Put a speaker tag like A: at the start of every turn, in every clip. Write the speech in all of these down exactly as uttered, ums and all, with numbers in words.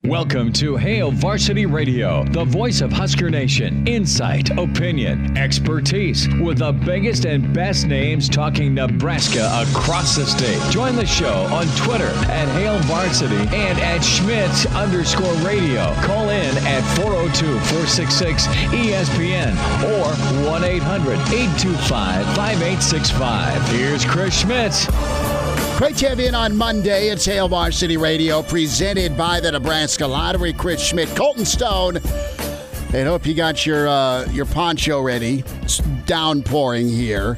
A: Welcome to Hail Varsity Radio, the voice of Husker Nation. Insight, opinion, expertise, with the biggest and best names talking Nebraska across the state. Join the show on Twitter at Hail Varsity and at Schmitz underscore radio. Call in at four oh two, four six six, E S P N or one eight hundred, eight two five, five eight six five. Here's Chris Schmitz.
B: Great to have you in on Monday. It's Hail Varsity Radio, presented by the Nebraska Lottery. Chris Schmidt, Colton Stone. And hope you got your uh, your poncho ready. It's downpouring here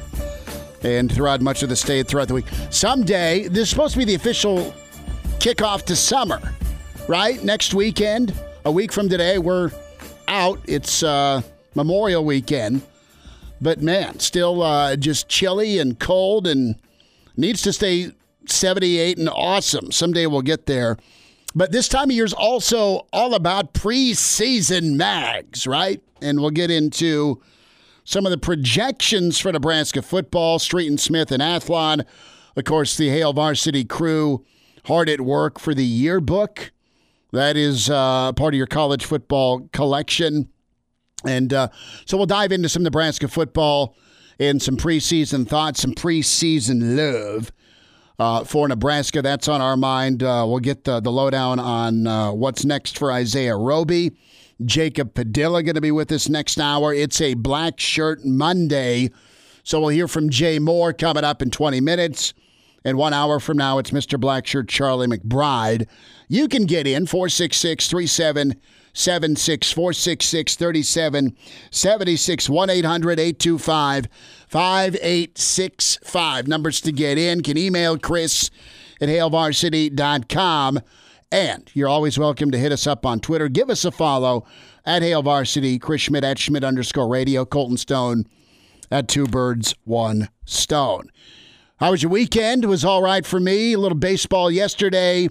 B: and throughout much of the state throughout the week. Someday, this is supposed to be the official kickoff to summer, right? Next weekend, a week from today, we're out. It's uh, Memorial Weekend. But, man, still uh, just chilly and cold and needs to stay seventy-eight and awesome. Someday we'll get there. But this time of year is also all about preseason mags, right? And we'll get into some of the projections for Nebraska football, Street and Smith and Athlon. Of course, the Hail Varsity crew hard at work for the yearbook. That is uh, part of your college football collection. And uh, so we'll dive into some Nebraska football and some preseason thoughts, some preseason love uh, for Nebraska. That's on our mind. Uh, we'll get the, the lowdown on uh, what's next for Isaiah Roby. Jacob Padilla going to be with us next hour. It's a Black Shirt Monday, so we'll hear from Jay Moore coming up in twenty minutes. And one hour from now, it's Mister Black Shirt Charlie McBride. You can get in four six six, three seven seven six, four six six, three seven seven six, one eight hundred, eight two five, five eight six five. Numbers to get in. Can email Chris at hail varsity dot com. And you're always welcome to hit us up on Twitter. Give us a follow at Hail Varsity, Chris Schmidt at Schmidt underscore radio, Colton Stone at Two Birds, One Stone. How was your weekend? It was all right for me. A little baseball yesterday.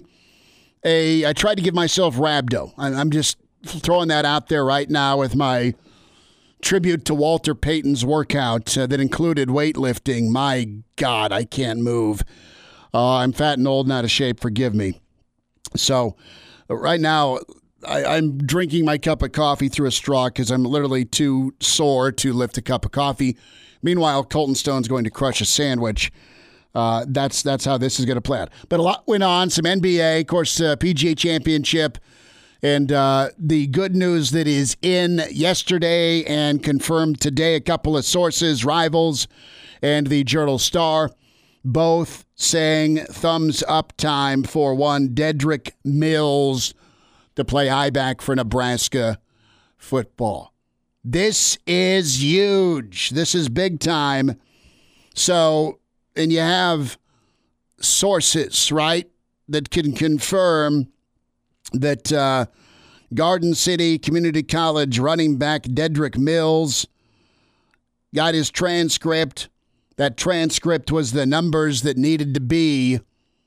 B: A, I tried to give myself rhabdo. I'm just throwing that out there right now with my tribute to Walter Payton's workout uh, that included weightlifting. My God, I can't move. Uh, I'm fat and old and out of shape. Forgive me. So right now, I, I'm drinking my cup of coffee through a straw because I'm literally too sore to lift a cup of coffee. Meanwhile, Colton Stone's going to crush a sandwich. Uh, that's that's how this is going to play out. But a lot went on. Some N B A, of course, uh, P G A Championship. And uh, the good news that is in yesterday and confirmed today, a couple of sources, Rivals and the Journal-Star, both saying thumbs up time for one Dedrick Mills to play I-back for Nebraska football. This is huge. This is big time. So, and you have sources, right, that can confirm that uh, Garden City Community College running back Dedrick Mills got his transcript. That transcript was the numbers that needed to be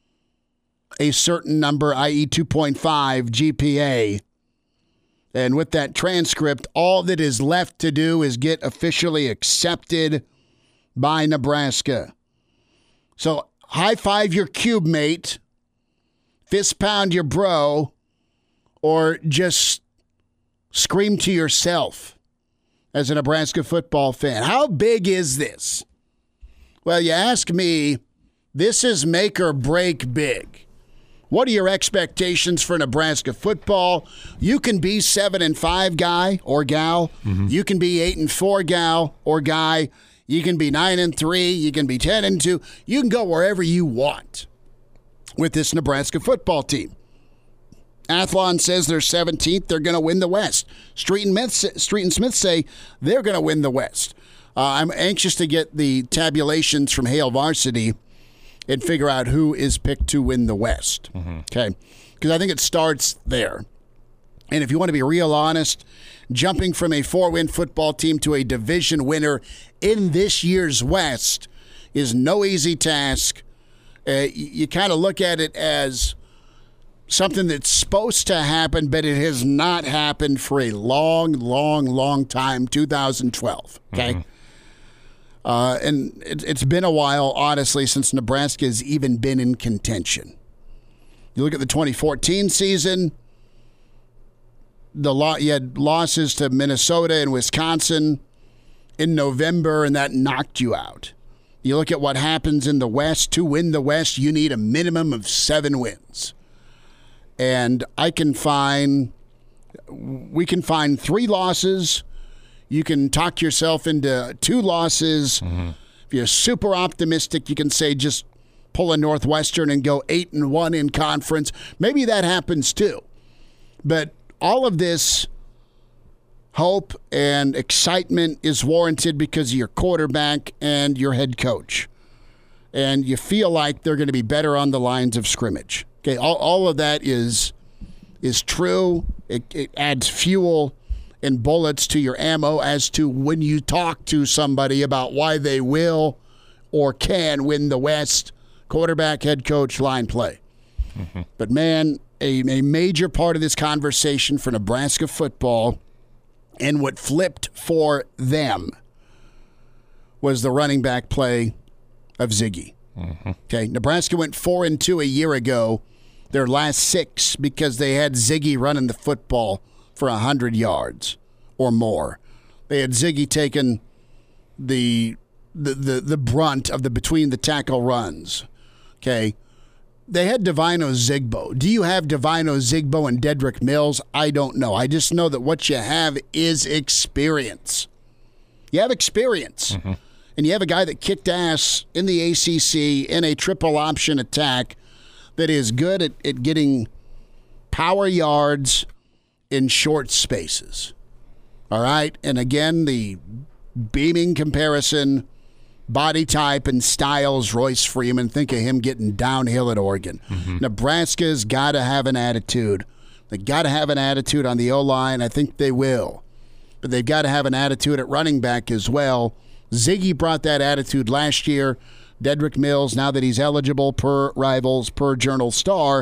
B: a certain number, that is two point five G P A. And with that transcript, all that is left to do is get officially accepted by Nebraska. So high five your cube mate, fist pound your bro, or just scream to yourself as a Nebraska football fan. How big is this? Well, you ask me, this is make or break big. What are your expectations for Nebraska football? You can be seven and five guy or gal. Mm-hmm. You can be eight and four gal or guy. You can be nine and three. You can be ten and two. You can go wherever you want with this Nebraska football team. Athlon says they're seventeenth. They're going to win the West. Street and, Smith, Street and Smith say they're going to win the West. Uh, I'm anxious to get the tabulations from Hail Varsity and figure out who is picked to win the West. Mm-hmm. Okay? Because I think it starts there. And if you want to be real honest, jumping from a four-win football team to a division winner in this year's West is no easy task. Uh, you you kind of look at it as something that's supposed to happen, but it has not happened for a long, long, long time, two thousand twelve, okay? Mm-hmm. Uh, and it, it's been a while, honestly, since Nebraska has even been in contention. You look at the twenty fourteen season, the lo- you had losses to Minnesota and Wisconsin in November, and that knocked you out. You look at what happens in the West. To win the West, you need a minimum of seven wins. And I can find, we can find three losses. You can talk yourself into two losses. Mm-hmm. If you're super optimistic, you can say just pull a Northwestern and go eight and one in conference. Maybe that happens too. But all of this hope and excitement is warranted because of your quarterback and your head coach. And you feel like they're going to be better on the lines of scrimmage. Okay, all, all of that is is true. It, it adds fuel and bullets to your ammo as to when you talk to somebody about why they will or can win the West. Quarterback, head coach, line play. Mm-hmm. But, man, a, a major part of this conversation for Nebraska football and what flipped for them was the running back play of Ziggy. Mm-hmm. Okay, Nebraska went four and two a year ago, their last six, because they had Ziggy running the football for one hundred yards or more. They had Ziggy taking the the the, the brunt of the between the tackle runs. Okay, they had Divino Zigbo. Do you have Divino Zigbo and Dedrick Mills? I don't know. I just know that what you have is experience. You have experience. Mm-hmm. And you have a guy that kicked ass in the A C C in a triple option attack that is good at, at getting power yards in short spaces. All right? And again, the beaming comparison, body type and styles, Royce Freeman. Think of him getting downhill at Oregon. Mm-hmm. Nebraska's got to have an attitude. They got to have an attitude on the O-line. I think they will. But they've got to have an attitude at running back as well. Ziggy brought that attitude last year. Dedrick Mills, now that he's eligible per Rivals, per Journal Star,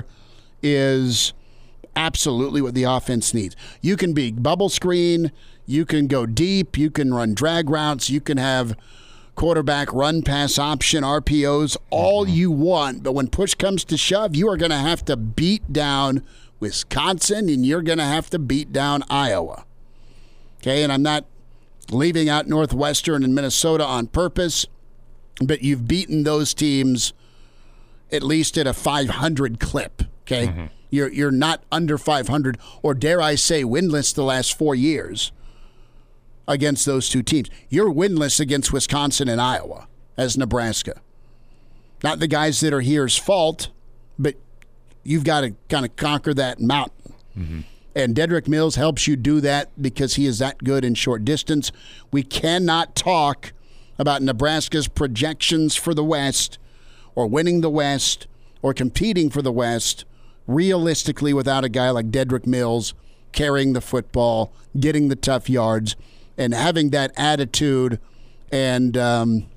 B: is absolutely what the offense needs. You can be bubble screen. You can go deep. You can run drag routes. You can have quarterback run pass option, R P Os, all mm-hmm. you want. But when push comes to shove, you are going to have to beat down Wisconsin, and you're going to have to beat down Iowa. Okay, and I'm not leaving out Northwestern and Minnesota on purpose, but you've beaten those teams at least at a five hundred clip, okay? Mm-hmm. You're you're not under five hundred, or dare I say winless the last four years against those two teams. You're winless against Wisconsin and Iowa as Nebraska. Not the guys that are here's fault, but you've got to kind of conquer that mountain. Mm-hmm. And Dedrick Mills helps you do that because he is that good in short distance. We cannot talk about Nebraska's projections for the West or winning the West or competing for the West realistically without a guy like Dedrick Mills carrying the football, getting the tough yards, and having that attitude and um,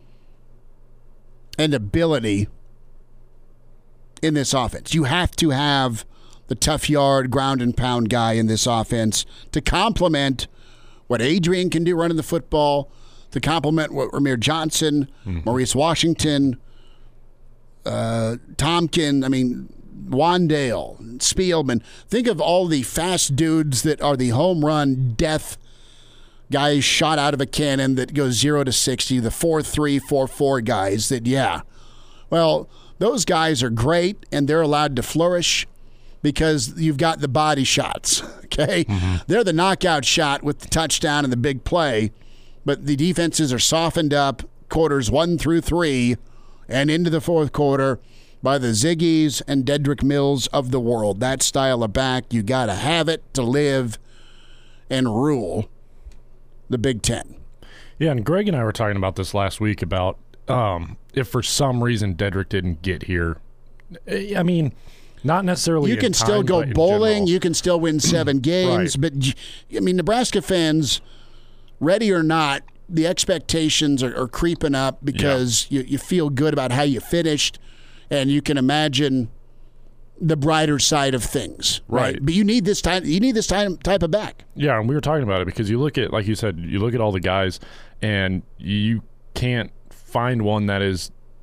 B: and ability in this offense. You have to have the tough yard, ground and pound guy in this offense to complement what Adrian can do running the football, to complement what Ramir Johnson, mm-hmm. Maurice Washington, uh, Tompkin, I mean, Wandale, Spielman. Think of all the fast dudes that are the home run death guys shot out of a cannon that goes zero to sixty, the four three, four four guys that, yeah. Well, those guys are great, and they're allowed to flourish because you've got the body shots, okay? Mm-hmm. They're the knockout shot with the touchdown and the big play, but the defenses are softened up quarters one through three and into the fourth quarter by the Ziggies and Dedrick Mills of the world. That style of back, you got to have it to live and rule the Big Ten.
C: Yeah, and Greg and I were talking about this last week about um, if for some reason Dedrick didn't get here. I mean, not necessarily.
B: You can
C: in time,
B: still go bowling.
C: General.
B: You can still win seven games.
C: Right.
B: But, I mean, Nebraska fans, ready or not, the expectations are, are creeping up because yeah. you, you feel good about how you finished, and you can imagine the brighter side of things, right? right? But you need this time. You need this time type of back.
C: Yeah, and we were talking about it because you look at, like you said, you look at all the guys, and you can't find one that is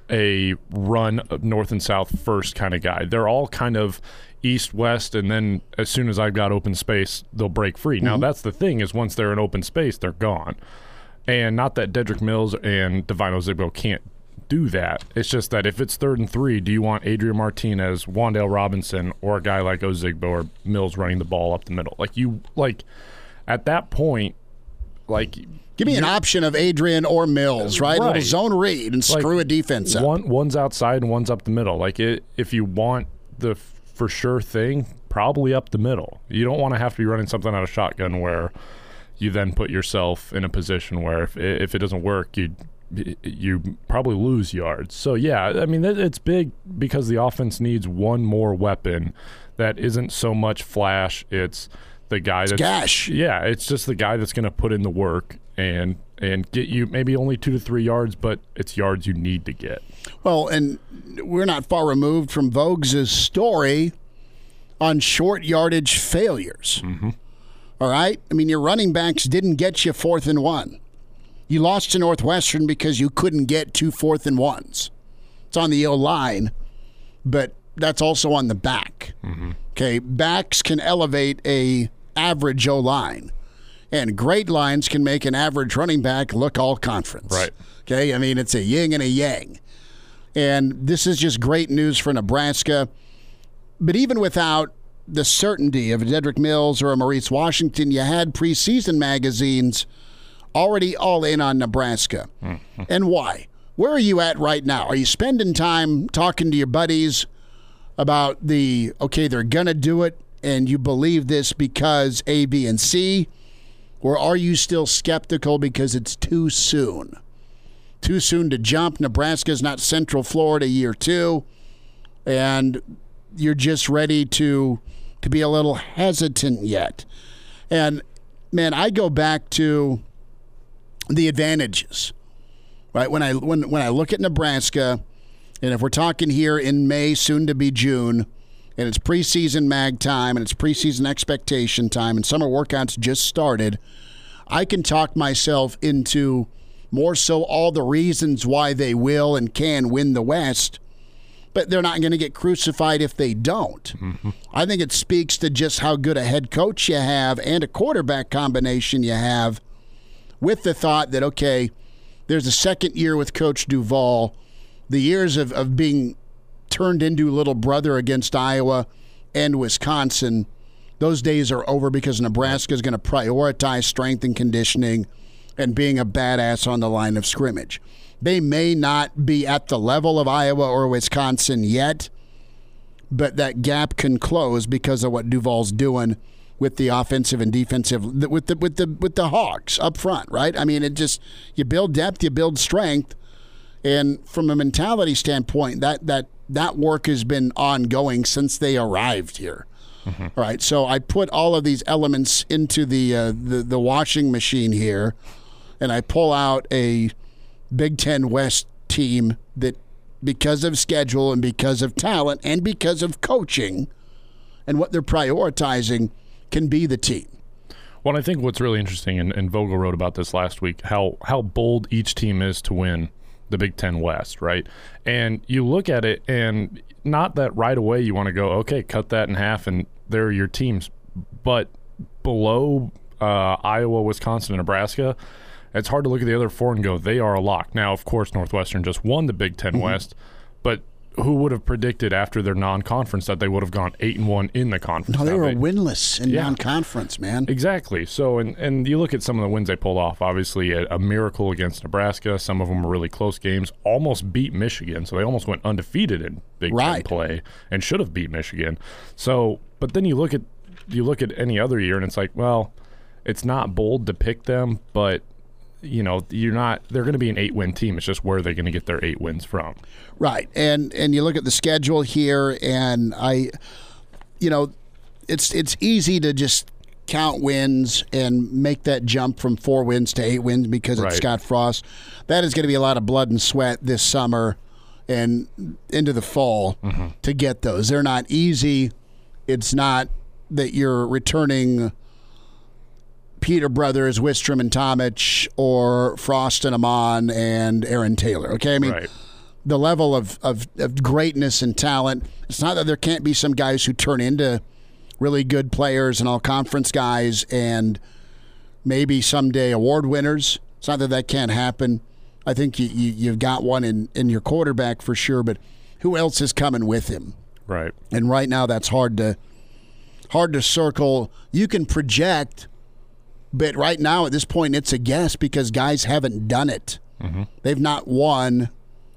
C: a run north and south first kind of guy. They're all kind of east, west, and then as soon as I've got open space, they'll break free. Mm-hmm. Now, that's the thing is once they're in open space, they're gone. And not that Dedrick Mills and Devine Ozigbo can't do that. It's just that if it's third and three, do you want Adrian Martinez, Wan'Dale Robinson, or a guy like Ozigbo or Mills running the ball up the middle? Like you, like at that point, like
B: give me an option of Adrian or Mills, right?
C: right.
B: A little zone read and screw like, a defense up.
C: One, one's outside and one's up the middle. Like it, if you want the for sure thing, probably up the middle. You don't want to have to be running something out of shotgun where you then put yourself in a position where if if it doesn't work, you you probably lose yards. So, yeah, I mean, it's big because the offense needs one more weapon that isn't so much flash. It's the guy that's –
B: gash.
C: Yeah, it's just the guy that's going to put in the work and and get you maybe only two to three yards, but it's yards you need to get.
B: Well, and we're not far removed from Vogues' story on short yardage failures.
C: Mm-hmm.
B: All right? I mean, your running backs didn't get you fourth and one. You lost to Northwestern because you couldn't get two fourth and ones. It's on the O-line, but that's also on the back.
C: Mm-hmm.
B: Okay, backs can elevate a average O-line, and great lines can make an average running back look all conference.
C: Right.
B: Okay, I mean, it's a yin and a yang. And this is just great news for Nebraska. But even without the certainty of a Dedrick Mills or a Maurice Washington, you had preseason magazines already all in on Nebraska.
C: Mm-hmm.
B: And why? Where are you at right now? Are you spending time talking to your buddies about the, okay, they're going to do it, and you believe this because A, B, and C? Or are you still skeptical because it's too soon? Too soon to jump. Nebraska's not Central Florida year two, and you're just ready to, to be a little hesitant yet. And, man, I go back to the advantages, right? When I when when I look at Nebraska, and if we're talking here in May, soon to be June, and it's preseason mag time and it's preseason expectation time and summer workouts just started, I can talk myself into more so all the reasons why they will and can win the West, but they're not going to get crucified if they don't.
C: Mm-hmm.
B: I think it speaks to just how good a head coach you have and a quarterback combination you have, with the thought that, okay, there's a second year with Coach Duval. The years of, of being turned into little brother against Iowa and Wisconsin, those days are over because Nebraska is going to prioritize strength and conditioning and being a badass on the line of scrimmage. They may not be at the level of Iowa or Wisconsin yet, but that gap can close because of what Duval's doing with the offensive and defensive, with the with the with the Hogs up front, right? I mean, it just, you build depth, you build strength, and from a mentality standpoint, that that that work has been ongoing since they arrived here.
C: Mm-hmm.
B: All right, so I put all of these elements into the uh, the the washing machine here, and I pull out a Big Ten West team that, because of schedule and because of talent and because of coaching and what they're prioritizing, can be the team.
C: Well, I think what's really interesting, and, and Vogel wrote about this last week, how how bold each team is to win the Big Ten West, right? And you look at it, and not that right away you want to go, okay, cut that in half, and there are your teams. But below uh, Iowa, Wisconsin, and Nebraska, it's hard to look at the other four and go, they are a lock. Now, of course, Northwestern just won the Big Ten
B: Mm-hmm.
C: West, but who would have predicted after their non-conference that they would have gone eight and one in the conference?
B: No, they
C: now
B: were
C: they,
B: winless in
C: yeah.
B: non-conference, man.
C: Exactly. So, and, and you look at some of the wins they pulled off. Obviously, a, a miracle against Nebraska. Some of them were really close games. Almost beat Michigan, so they almost went undefeated in Big
B: Right.
C: Ten play and should have beat Michigan. So, but then you look at you look at any other year, and it's like, well, it's not bold to pick them, but you know, you're not. They're going to be an eight-win team. It's just where they're going to get their eight wins from.
B: Right, and and you look at the schedule here, and I, you know, it's it's easy to just count wins and make that jump from four wins to eight wins because it's
C: Right.
B: Scott Frost. That is going to be a lot of blood and sweat this summer and into the fall
C: Mm-hmm.
B: to get those. They're not easy. It's not that you're returning Peter Brothers, Wistrom and Tomich, or Frost and Amon and Aaron Taylor. Okay, I mean,
C: Right.
B: the level of, of, of greatness and talent. It's not that there can't be some guys who turn into really good players and all-conference guys and maybe someday award winners. It's not that that can't happen. I think you, you, you've got one in, in your quarterback for sure, but who else is coming with him?
C: Right.
B: And right now that's hard to hard to circle. You can project, but right now at this point it's a guess because guys haven't done it. Mm-hmm. They've not won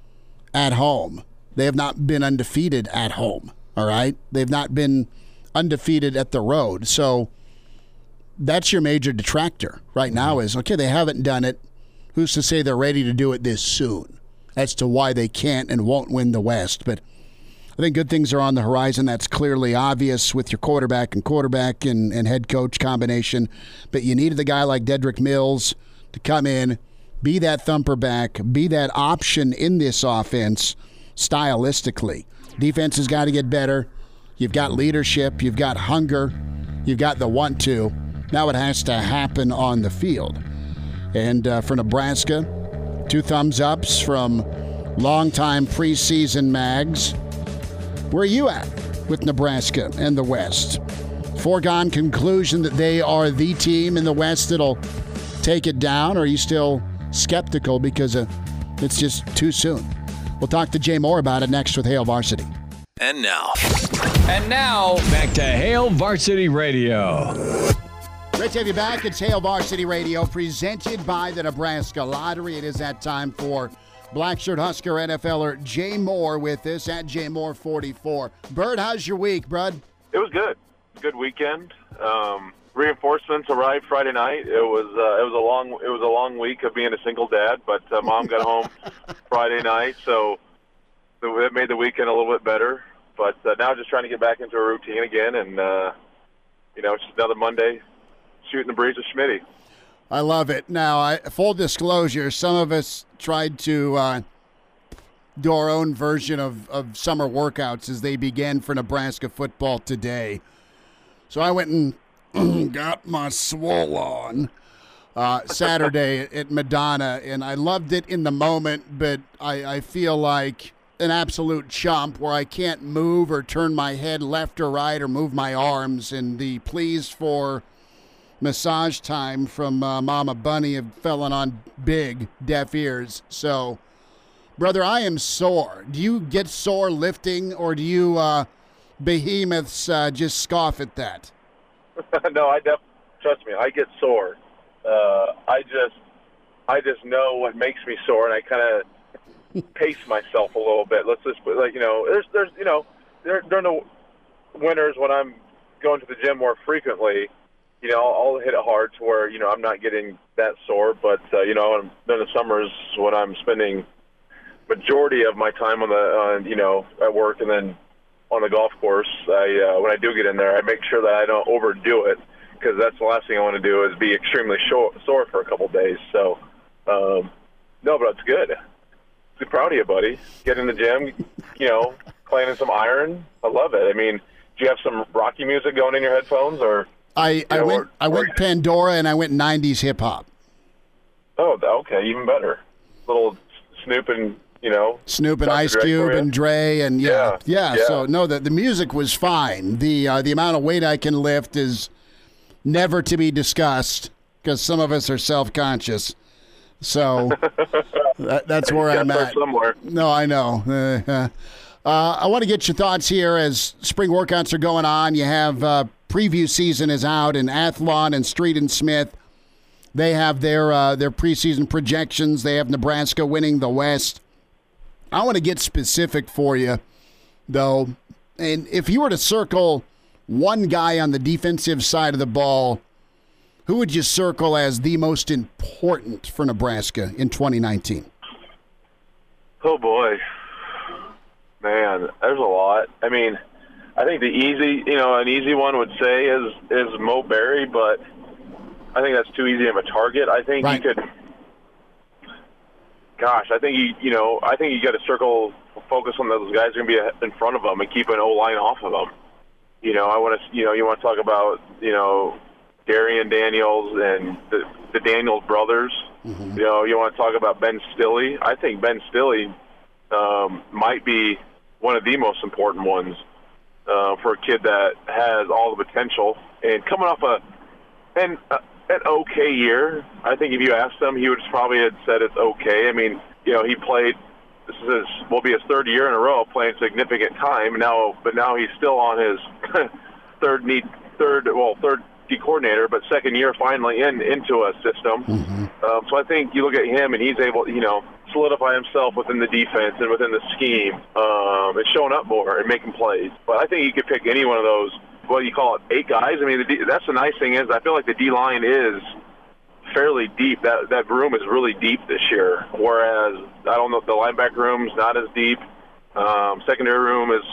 B: at home. They have not been undefeated at home, all right? They've not been undefeated at the road. So that's your major detractor right mm-hmm. now is, okay, they haven't done it. Who's to say they're ready to do it this soon as to why they can't and won't win the West? But I think good things are on the horizon. That's clearly obvious with your quarterback and quarterback and, and head coach combination. But you needed a guy like Dedrick Mills to come in, be that thumper back, be that option in this offense stylistically. Defense has got to get better. You've got leadership. You've got hunger. You've got the want-to. Now it has to happen on the field. And uh, for Nebraska, two thumbs ups from longtime preseason mags. Where are you at with Nebraska and the West? Foregone conclusion that they are the team in the West that'll take it down, or are you still skeptical because uh, it's just too soon? We'll talk to Jay Moore about it next with Hail Varsity.
A: And now. And now, back to Hail Varsity Radio.
B: Great to have you back. It's Hail Varsity Radio, presented by the Nebraska Lottery. It is that time for Blackshirt Husker NFLer Jay Moore with us at Jay Moore forty-four. Bird, how's your week, bud?
D: It was good. Good weekend. Um, reinforcements arrived Friday night. It was uh, it was a long it was a long week of being a single dad, but uh, mom got home Friday night, so it made the weekend a little bit better. But uh, now just trying to get back into a routine again, and uh, you know, it's just another Monday shooting the breeze with Schmitty.
B: I love it. Now, I, full disclosure, some of us tried to uh, do our own version of, of summer workouts as they began for Nebraska football today. So I went and got my swole on uh, Saturday at Madonna, and I loved it in the moment, but I, I feel like an absolute chump where I can't move or turn my head left or right or move my arms, and the pleas for massage time from uh, Mama Bunny have fallen on big deaf ears. So, brother, I am sore. Do you get sore lifting, or do you uh, behemoths uh, just scoff at that?
D: No, I def- trust me, I get sore. Uh, I just, I just know what makes me sore, and I kind of pace myself a little bit. Let's just put, like, you know, there's, there's, you know, there, during the winters when I'm going to the gym more frequently, you know, I'll hit it hard to where, you know, I'm not getting that sore. But, uh, you know, then the summers when I'm spending majority of my time on the, on, you know, at work and then on the golf course, I uh, when I do get in there, I make sure that I don't overdo it, because that's the last thing I want to do is be extremely short, sore for a couple of days. So, um, no, but it's good. I'm proud of you, buddy. Get in the gym, you know, playing in some iron. I love it. I mean, do you have some Rocky music going in your headphones, or?
B: I, I know, went or, I went or, Pandora, and I went nineties hip hop.
D: Oh, okay, even better. Little Snoop and, you know,
B: Snoop and Ice Cube and Dre, and yeah, yeah. yeah, yeah. So no, the the music was fine. The uh, the amount of weight I can lift is never to be discussed, because some of us are self conscious. So that, that's where I'm at.
D: Somewhere.
B: No, I know. Uh, uh, I want to get your thoughts here as spring workouts are going on. You have. Uh, Preview season is out, and Athlon and Street and Smith, they have their uh, their preseason projections. They have Nebraska winning the West. I want to get specific for you, though. And if you were to circle one guy on the defensive side of the ball, who would you circle as the most important for Nebraska in twenty nineteen?
D: Oh, boy. Man, there's a lot. I mean, I think the easy, you know, an easy one would say is is Mo Berry, but I think that's too easy of a target. I think right. you could, gosh, I think you, you know, I think you got to circle, focus on those guys going to be in front of them and keep an O line off of them. You know, I want to, you know, you want to talk about, you know, Darian Daniels and the, the Daniels brothers. Mm-hmm. You know, you want to talk about Ben Stille. I think Ben Stille um, might be one of the most important ones uh, for a kid that has all the potential. And coming off a an, uh, an okay year, I think if you asked him, he would probably have said it's okay. I mean, you know, he played. This is his, will be his third year in a row playing significant time now, but now he's still on his third need, third well, third D coordinator, but second year finally in into a system. Mm-hmm. Um, so I think you look at him and he's able, you know, solidify himself within the defense and within the scheme, um, and showing up more and making plays. But I think you could pick any one of those. What do you call it? Eight guys. I mean, the D, that's the nice thing is I feel like the D line is fairly deep. That that room is really deep this year. Whereas I don't know if the linebacker room's not as deep. Um, secondary room is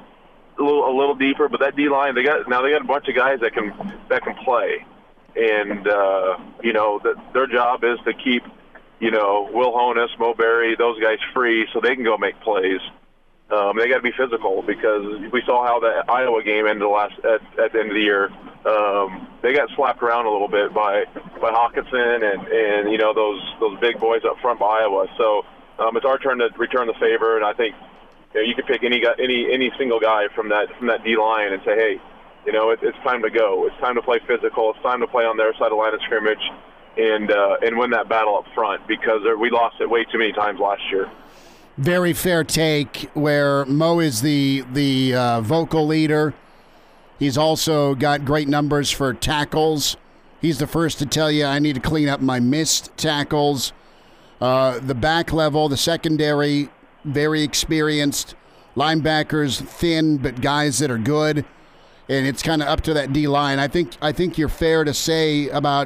D: a little a little deeper, but that D line they got now they got a bunch of guys that can that can play, and uh, you know that their job is to keep you know Will Honus, Mo Berry, those guys free so they can go make plays. Um, they got to be physical because we saw how the Iowa game ended the last at, at the end of the year. Um, they got slapped around a little bit by by Hawkinson and, and you know those those big boys up front by Iowa. So um, it's our turn to return the favor, and I think you know, you could pick any guy, any any single guy from that from that D line and say, hey, you know, it, it's time to go. It's time to play physical. It's time to play on their side of the line of scrimmage and uh, and win that battle up front because we lost it way too many times last year.
B: Very fair take where Mo is the the uh, vocal leader. He's also got great numbers for tackles. He's the first to tell you I need to clean up my missed tackles. Uh, the back level, the secondary, very experienced. Linebackers, thin, but guys that are good. And it's kind of up to that D-line. I think I think you're fair to say about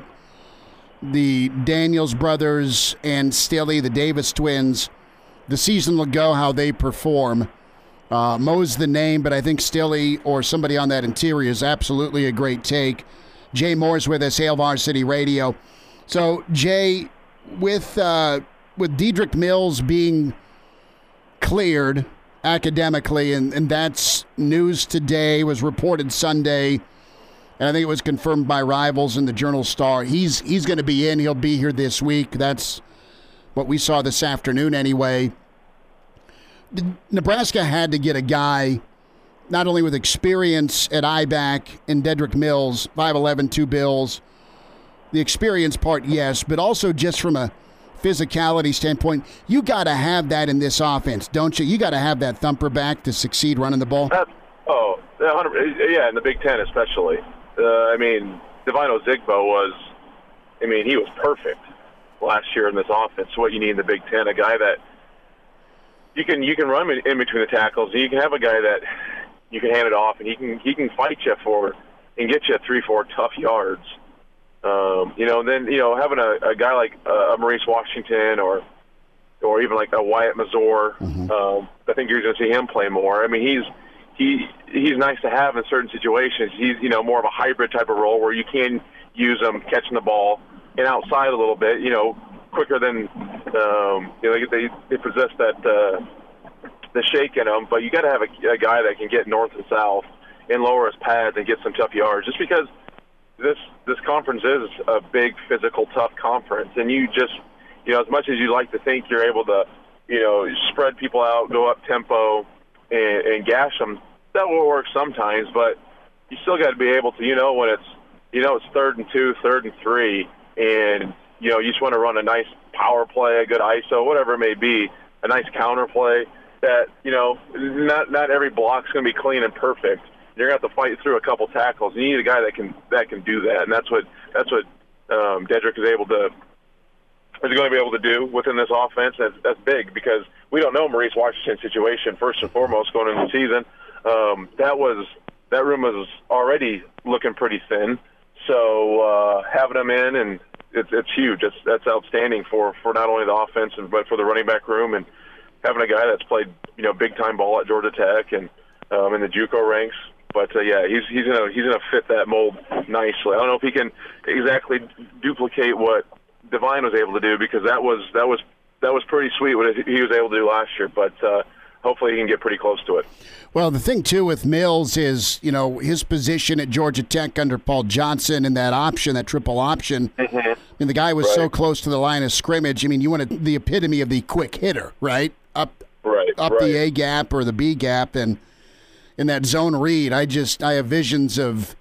B: the Daniels brothers and Stille, the Davis twins. The season will go how they perform. Uh, Mo's the name, but I think Stille or somebody on that interior is absolutely a great take. Jay Moore's with us, Hail Varsity Radio. So, Jay, with uh, with Dedrick Mills being cleared academically, and, and that's news today, was reported Sunday, and I think it was confirmed by Rivals and the Journal-Star. He's he's going to be in. He'll be here this week. That's what we saw this afternoon anyway. Nebraska had to get a guy not only with experience at I-back in Dedrick Mills, five eleven, two bills, the experience part, yes, but also just from a physicality standpoint, you got to have that in this offense, don't you? You got to have that thumper back to succeed running the ball.
D: Uh, oh, one hundred percent, yeah, in the Big Ten especially. Uh, I mean, Devine Ozigbo was, I mean, he was perfect last year in this offense. What you need in the Big Ten, a guy that you can you can run in between the tackles, and you can have a guy that you can hand it off, and he can he can fight you for and get you three, four tough yards. Um, you know, and then you know having a, a guy like uh, a Maurice Washington or or even like a Wyatt Mazur, mm-hmm. um, I think you're going to see him play more. I mean, he's he he's nice to have in certain situations. He's you know more of a hybrid type of role where you can use him catching the ball and outside a little bit, you know, quicker than um, you know they they possess that uh, the shake in them. But you got to have a, a guy that can get north and south and lower his pads and get some tough yards. Just because this this conference is a big, physical, tough conference, and you just you know as much as you like to think you're able to you know spread people out, go up tempo, and, and gash them, that will work sometimes. But you still got to be able to you know when it's you know it's third and two, third and three. And, you know, you just want to run a nice power play, a good I S O, whatever it may be, a nice counter play that, you know, not not every block's going to be clean and perfect. You're going to have to fight through a couple tackles. You need a guy that can that can do that, and that's what that's what um, Dedrick is able to is going to be able to do within this offense. That's, that's big because we don't know Maurice Washington's situation, first and foremost, going into the season. Um, that was that room was already looking pretty thin. So uh, having them in, and it's it's huge. That's that's outstanding for, for not only the offense, but for the running back room, and having a guy that's played you know big time ball at Georgia Tech and um, in the JUCO ranks. But uh, yeah, he's he's gonna he's gonna fit that mold nicely. I don't know if he can exactly duplicate what Devine was able to do because that was that was that was pretty sweet what he was able to do last year. But uh, hopefully he can get pretty close to it.
B: Well, the thing, too, with Mills is, you know, his position at Georgia Tech under Paul Johnson and that option, that triple option. Mm-hmm. I mean, the guy was right. so close to the line of scrimmage. I mean, you wanted the epitome of the quick hitter, right? Up
D: right.
B: up
D: right.
B: the A gap or the B gap, and in that zone read, I just I have visions of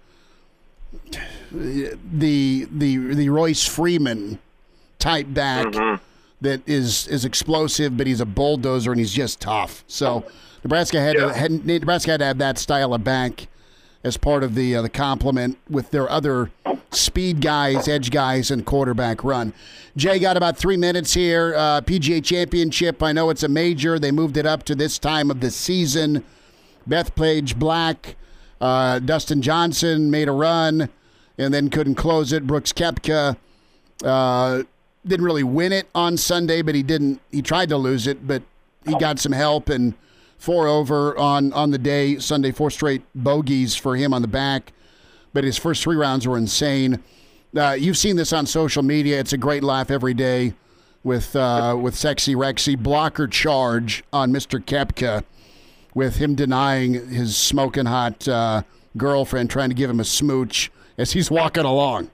B: the the the Royce Freeman type back
D: mm-hmm.
B: that is is explosive, but he's a bulldozer and he's just tough. So Nebraska had
D: yeah.
B: to had, Nebraska had to have that style of back as part of the uh, the complement with their other speed guys, edge guys, and quarterback run. Jay, got about three minutes here. Uh, P G A Championship, I know it's a major. They moved it up to this time of the season. Bethpage Black, uh, Dustin Johnson made a run and then couldn't close it. Brooks Koepka uh, didn't really win it on Sunday, but he didn't. He tried to lose it, but he got some help, and four over on, on the day. Sunday, four straight bogeys for him on the back. But his first three rounds were insane. Uh, you've seen this on social media. It's a great laugh every day with uh, with Sexy Rexy. Blocker charge on Mister Koepka with him denying his smoking hot uh, girlfriend trying to give him a smooch as he's walking along.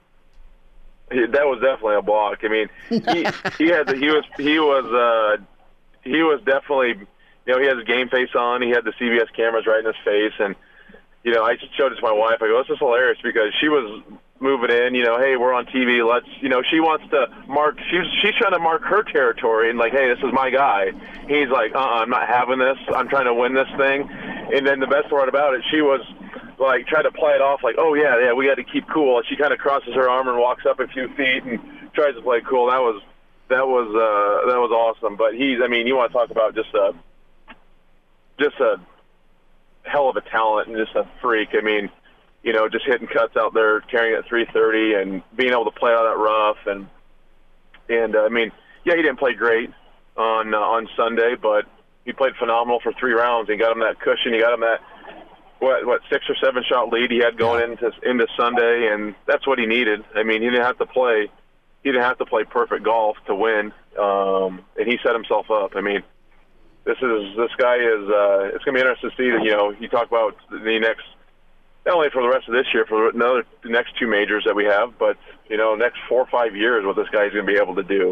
D: That was definitely a block. I mean, he he had the, he was he was uh, he was definitely, you know, he had his game face on. He had the C B S cameras right in his face, and you know, I showed it to my wife. I go, this is hilarious because she was moving in, you know, hey, we're on T V. Let's, you know, she wants to mark, she's, she's trying to mark her territory and like, hey, this is my guy. He's like, uh-uh, I'm not having this. I'm trying to win this thing. And then the best part about it, she was like, trying to play it off like, oh, yeah, yeah, we got to keep cool. And she kind of crosses her arm and walks up a few feet and tries to play cool. That was, that was, uh, that was awesome. But he's, I mean, you want to talk about just a, just a, hell of a talent and just a freak. I mean, you know, just hitting cuts out there, carrying it at three thirty, and being able to play out that rough. And and uh, I mean, yeah, he didn't play great on uh, on Sunday, but he played phenomenal for three rounds. He got him that cushion. He got him that what what six or seven shot lead he had going into into Sunday, and that's what he needed. I mean, he didn't have to play. He didn't have to play perfect golf to win, um, and he set himself up. I mean. This is this guy is. Uh, it's going to be interesting to see that. You know, you talk about the next, not only for the rest of this year, for another the next two majors that we have, but you know, next four or five years, what this guy's going to be able to do.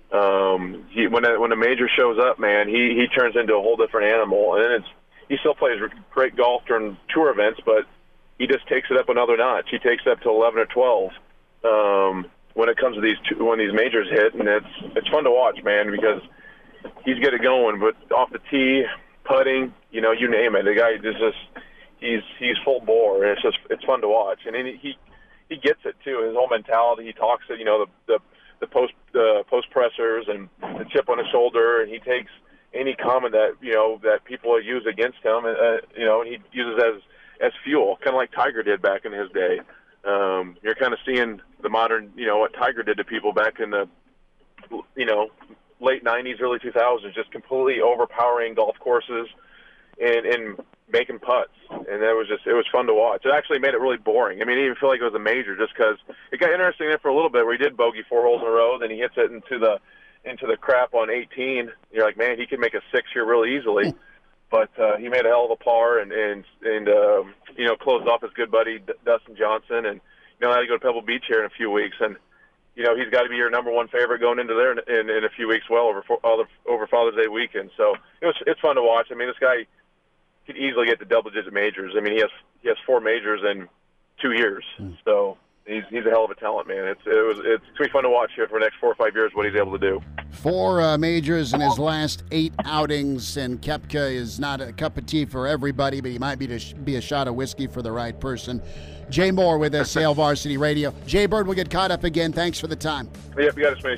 D: Um, he, when a, when a major shows up, man, he he turns into a whole different animal, and it's he still plays great golf during tour events, but he just takes it up another notch. He takes it up to eleven or twelve um, when it comes to these two, when these majors hit, and it's it's fun to watch, man, because he's good at going, but off the tee, putting, you know, you name it. The guy is just, he's he's full bore, and it's just it's fun to watch. And he he, he gets it too. His whole mentality. He talks to, you know, the the, the post the post pressers and the chip on his shoulder, and he takes any comment that you know that people use against him, uh, you know, and he uses as as fuel, kind of like Tiger did back in his day. Um, you're kind of seeing the modern, you know, what Tiger did to people back in the, you know. late nineties, early two thousands, just completely overpowering golf courses and, and making putts. And that was just, it was fun to watch. It actually made it really boring. I mean, I didn't even feel like it was a major just because it got interesting there for a little bit where he did bogey four holes in a row, then he hits it into the into the crap on eighteen. You're like, man, he could make a six here really easily. But uh, he made a hell of a par and, and, and um, you know, closed off his good buddy D- Dustin Johnson. And, you know, I had to go to Pebble Beach here in a few weeks. And, you know, he's got to be your number one favorite going into there in, in, in a few weeks, well over over Father's Day weekend. So it was it's fun to watch. I mean, this guy could easily get to double-digit majors. I mean, he has he has four majors in two years. Mm. So he's he's a hell of a talent, man. It's it was it's going to be fun to watch here for the next four or five years what he's able to do.
B: Four uh, majors in his last eight outings, and Koepka is not a cup of tea for everybody, but he might be to be a shot of whiskey for the right person. Jay Moore with us, Hail Varsity Radio. Jay Bird, we'll get caught up again. Thanks for the time.
D: Yep, you got it, Smash.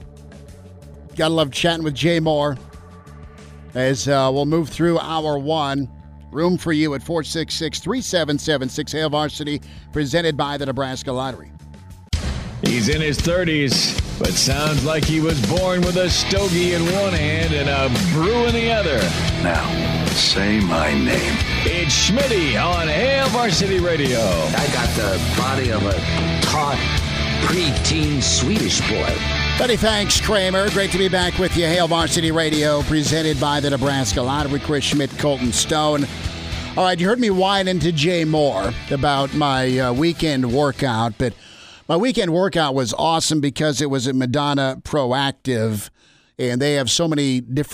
B: Gotta love chatting with Jay Moore as uh, we'll move through hour one. Room for you at four six six, three seven seven six. Hail Varsity, presented by the Nebraska Lottery.
A: He's in his thirties, but sounds like he was born with a stogie in one hand and a brew in the other.
E: Now, say my name.
A: It's Schmitty on Hail Varsity Radio.
F: I got the body of a taut, preteen Swedish boy.
B: Buddy, thanks, Kramer. Great to be back with you. Hail Varsity Radio, presented by the Nebraska Lottery. Chris Schmidt, Colton Stone. All right, you heard me whining to Jay Moore about my uh, weekend workout, but my weekend workout was awesome because it was at Madonna Proactive, and they have so many different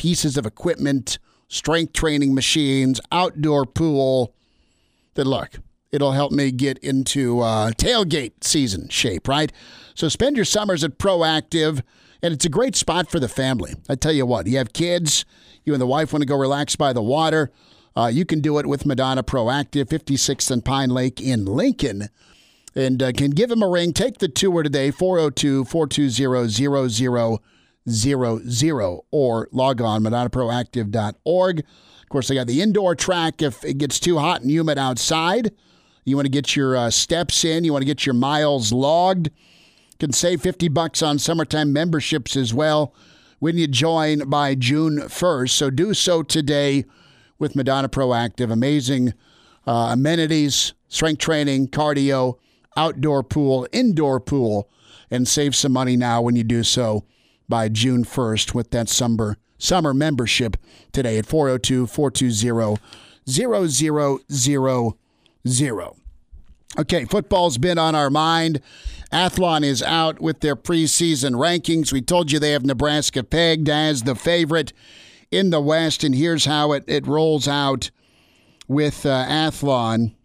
B: pieces of equipment, strength training machines, outdoor pool. Then look, it'll help me get into uh, tailgate season shape, right? So spend your summers at Proactive, and it's a great spot for the family. I tell you what, you have kids, you and the wife want to go relax by the water, uh, you can do it with Madonna Proactive, fifty-sixth and Pine Lake in Lincoln. And uh, can give them a ring. Take the tour today, four oh two, four two zero, zero zero zero zero, or log on, madonna proactive dot org. Of course, they got the indoor track if it gets too hot and humid outside. You want to get your uh, steps in. You want to get your miles logged. You can save fifty bucks on summertime memberships as well when you join by June first. So do so today with Madonna Proactive. Amazing uh, amenities, strength training, cardio, outdoor pool, indoor pool, and save some money now when you do so by June first with that summer summer membership today at four oh two, four two zero, zero zero zero zero. Okay, football's been on our mind. Athlon is out with their preseason rankings. We told you they have Nebraska pegged as the favorite in the West, and here's how it, it rolls out with uh, Athlon.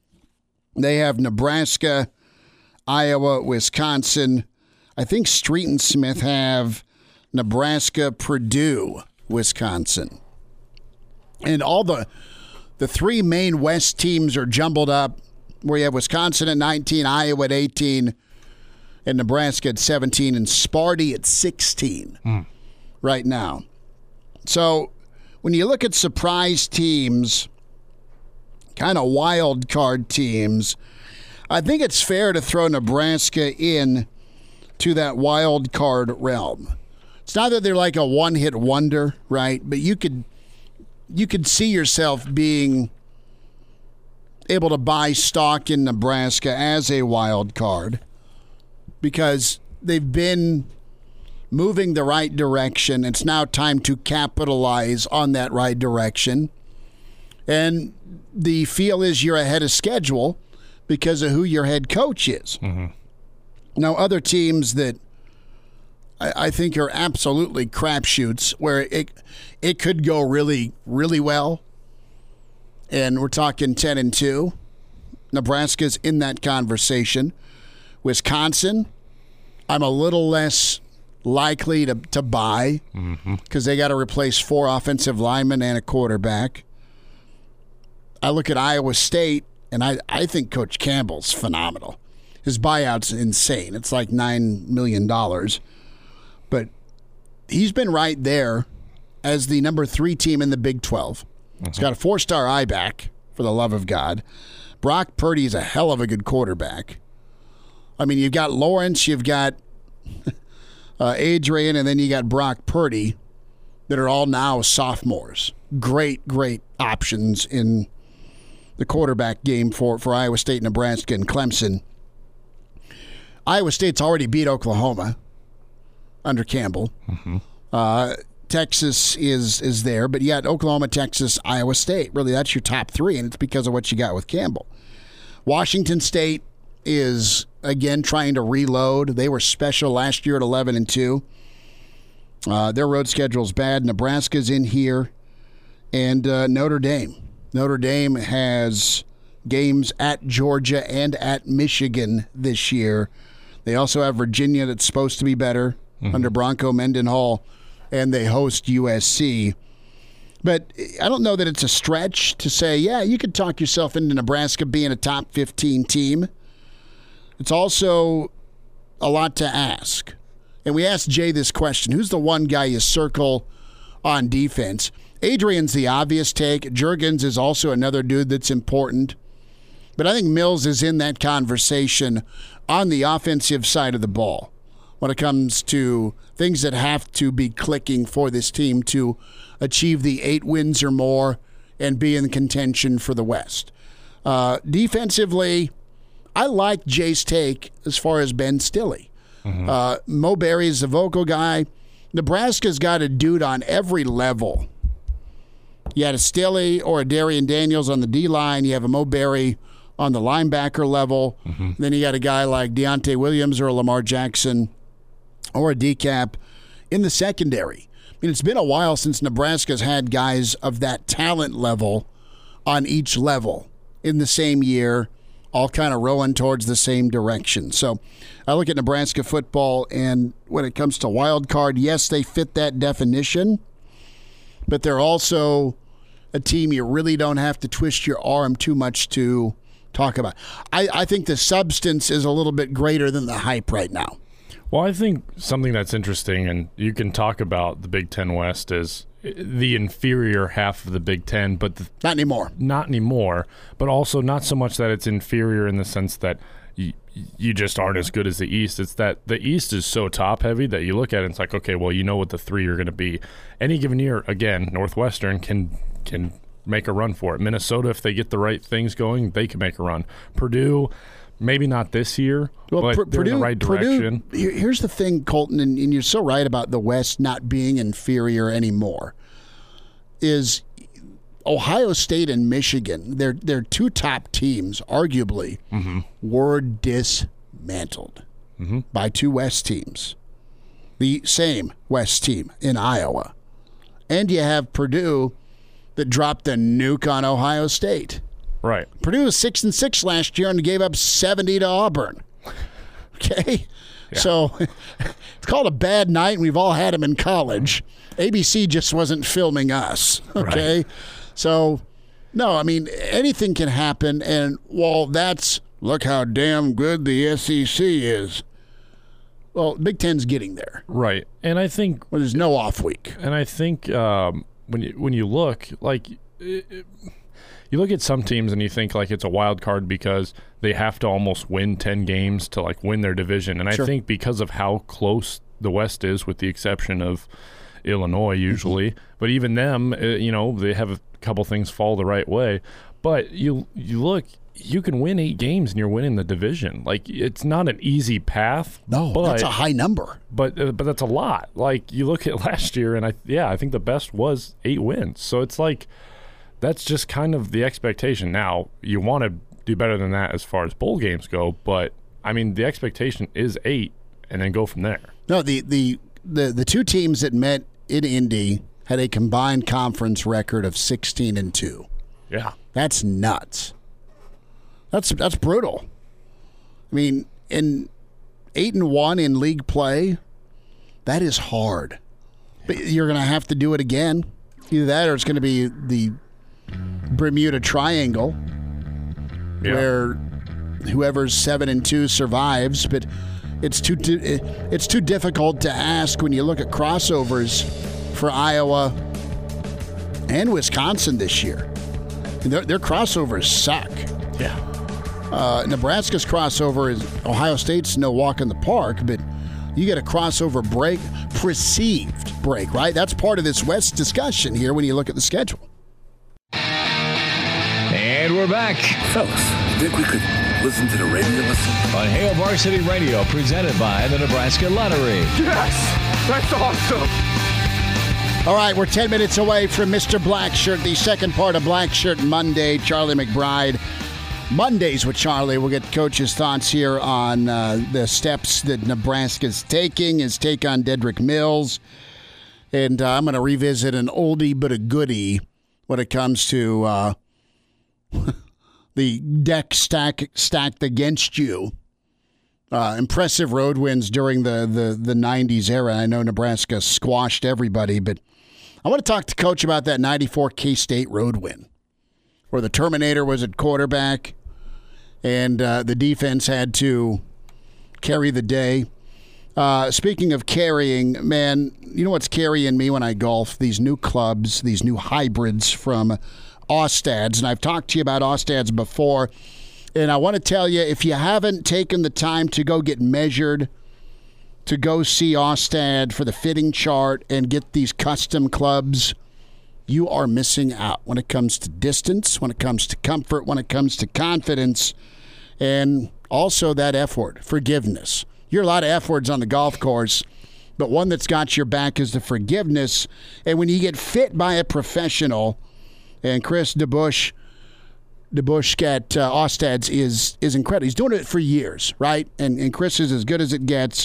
B: They have Nebraska, Iowa, Wisconsin. I think Street and Smith have Nebraska, Purdue, Wisconsin. And all the the three main West teams are jumbled up, where you have Wisconsin at nineteen, Iowa at eighteen, and Nebraska at seventeen, and Sparty at sixteen mm. right now. So when you look at surprise teams, kind of wild card teams, I think it's fair to throw Nebraska in to that wild card realm. It's not that they're like a one-hit wonder, right? But you could you could see yourself being able to buy stock in Nebraska as a wild card because they've been moving the right direction. It's now time to capitalize on that right direction. And the feel is you're ahead of schedule because of who your head coach is. Mm-hmm. Now, other teams that I, I think are absolutely crapshoots, where it it could go really, really well, and we're talking ten and two. Nebraska's in that conversation. Wisconsin, I'm a little less likely to, to buy because mm-hmm. they got to replace four offensive linemen and a quarterback. I look at Iowa State, and I, I think Coach Campbell's phenomenal. His buyout's insane. It's like nine million dollars. But he's been right there as the number three team in the Big twelve. Mm-hmm. He's got a four-star eye back, for the love of God. Brock Purdy's a hell of a good quarterback. I mean, you've got Lawrence, you've got uh, Adrian, and then you got Brock Purdy that are all now sophomores. Great, great options in the quarterback game for, for Iowa State, Nebraska, and Clemson. Iowa State's already beat Oklahoma under Campbell. Mm-hmm. Uh, Texas is is there, but yet Oklahoma, Texas, Iowa State. Really, that's your top three, and it's because of what you got with Campbell. Washington State is, again, trying to reload. They were special last year at eleven and two. Uh, their road schedule's bad. Nebraska's in here. And uh, Notre Dame. Notre Dame has games at Georgia and at Michigan this year. They also have Virginia that's supposed to be better mm-hmm. under Bronco Mendenhall, and they host U S C. But I don't know that it's a stretch to say, yeah, you could talk yourself into Nebraska being a top fifteen team. It's also a lot to ask. And we asked Jay this question: who's the one guy you circle on defense? Adrian's the obvious take. Juergens is also another dude that's important. But I think Mills is in that conversation on the offensive side of the ball when it comes to things that have to be clicking for this team to achieve the eight wins or more and be in contention for the West. Uh, defensively, I like Jay's take as far as Ben Stille. Mm-hmm. Uh, Mo Berry's the vocal guy. Nebraska's got a dude on every level. You had a Stille or a Darian Daniels on the D-line. You have a Mo Berry on the linebacker level. Mm-hmm. Then you got a guy like Deontay Williams or a Lamar Jackson or a D-Cap in the secondary. I mean, it's been a while since Nebraska's had guys of that talent level on each level in the same year, all kind of rowing towards the same direction. So I look at Nebraska football, and when it comes to wild card, yes, they fit that definition, but they're also a team you really don't have to twist your arm too much to talk about. I, I think the substance is a little bit greater than the hype right now.
C: Well, I think something that's interesting, and you can talk about the Big Ten West, is the inferior half of the Big Ten, but the,
B: not anymore.
C: Not anymore, but also not so much that it's inferior in the sense that you, you just aren't as good as the East. It's that the East is so top-heavy that you look at it and it's like, okay, well, you know what the three are going to be. Any given year, again, Northwestern can can make a run for it. Minnesota, if they get the right things going, they can make a run. Purdue, maybe not this year,
B: well,
C: but
B: Pr-
C: they're
B: Purdue,
C: in the right direction.
B: Purdue, here's the thing, Colton, and, and you're so right about the West not being inferior anymore, is Ohio State and Michigan, their, their two top teams, arguably, mm-hmm. were dismantled mm-hmm. by two West teams. The same West team in Iowa. And you have Purdue that dropped the nuke on Ohio State.
C: Right.
B: Purdue was six and six last year and gave up seventy to Auburn. Okay, yeah. So it's called a bad night, and we've all had them in college. A B C just wasn't filming us. Okay, right. So no, I mean anything can happen, and well, that's look how damn good the S E C is. Well, Big Ten's getting there,
C: right? And I think
B: well, there's no off week,
C: and I think um, when you when you look like. It, it, You look at some teams and you think like it's a wild card because they have to almost win ten games to like win their division. And sure. I think because of how close the West is, with the exception of Illinois usually, mm-hmm. but even them, uh, you know, they have a couple things fall the right way. But you you look, you can win eight games and you're winning the division. Like it's not an easy path.
B: No,
C: but,
B: that's a high number.
C: But uh, but that's a lot. Like you look at last year, and I yeah, I think the best was eight wins. So it's like. That's just kind of the expectation. Now, you want to do better than that as far as bowl games go, but, I mean, the expectation is eight and then go from there.
B: No, the the, the, the two teams that met in Indy had a combined conference record of sixteen and two.
C: Yeah.
B: That's nuts. That's that's brutal. I mean, in eight and one in league play, that is hard. But you're going to have to do it again. Either that or it's going to be the Bermuda Triangle, yeah. where whoever's seven and two survives. But it's too it's too difficult to ask when you look at crossovers for Iowa and Wisconsin this year. Their, their crossovers suck.
C: Yeah.
B: Uh, Nebraska's crossover is Ohio State's no walk in the park, but you get a crossover break, perceived break, right? That's part of this West discussion here when you look at the schedule.
A: And we're back.
E: Fellas, think we could listen to the radio listen?
A: On Hail Varsity Radio, presented by the Nebraska Lottery.
G: Yes! That's awesome!
B: All right, we're ten minutes away from Mister Blackshirt, the second part of Blackshirt Monday. Charlie McBride. Mondays with Charlie. We'll get Coach's thoughts here on uh, the steps that Nebraska's taking, his take on Dedrick Mills. And uh, I'm going to revisit an oldie but a goodie when it comes to uh, the deck stack stacked against you. Uh, impressive road wins during the, the, the nineties era. I know Nebraska squashed everybody, but I want to talk to Coach about that ninety-four K-State road win, where the Terminator was at quarterback and uh, the defense had to carry the day. Uh, speaking of carrying, man, you know what's carrying me when I golf? These new clubs, these new hybrids from Ostads. And I've talked to you about Ostads before. And I want to tell you, if you haven't taken the time to go get measured, to go see Ostad for the fitting chart and get these custom clubs, you are missing out when it comes to distance, when it comes to comfort, when it comes to confidence, and also that F word, forgiveness. You're a lot of F words on the golf course, but one that's got your back is the forgiveness. And when you get fit by a professional, and Chris DeBush, DeBush at uh, Ostads is is incredible. He's doing it for years, right? And and Chris is as good as it gets.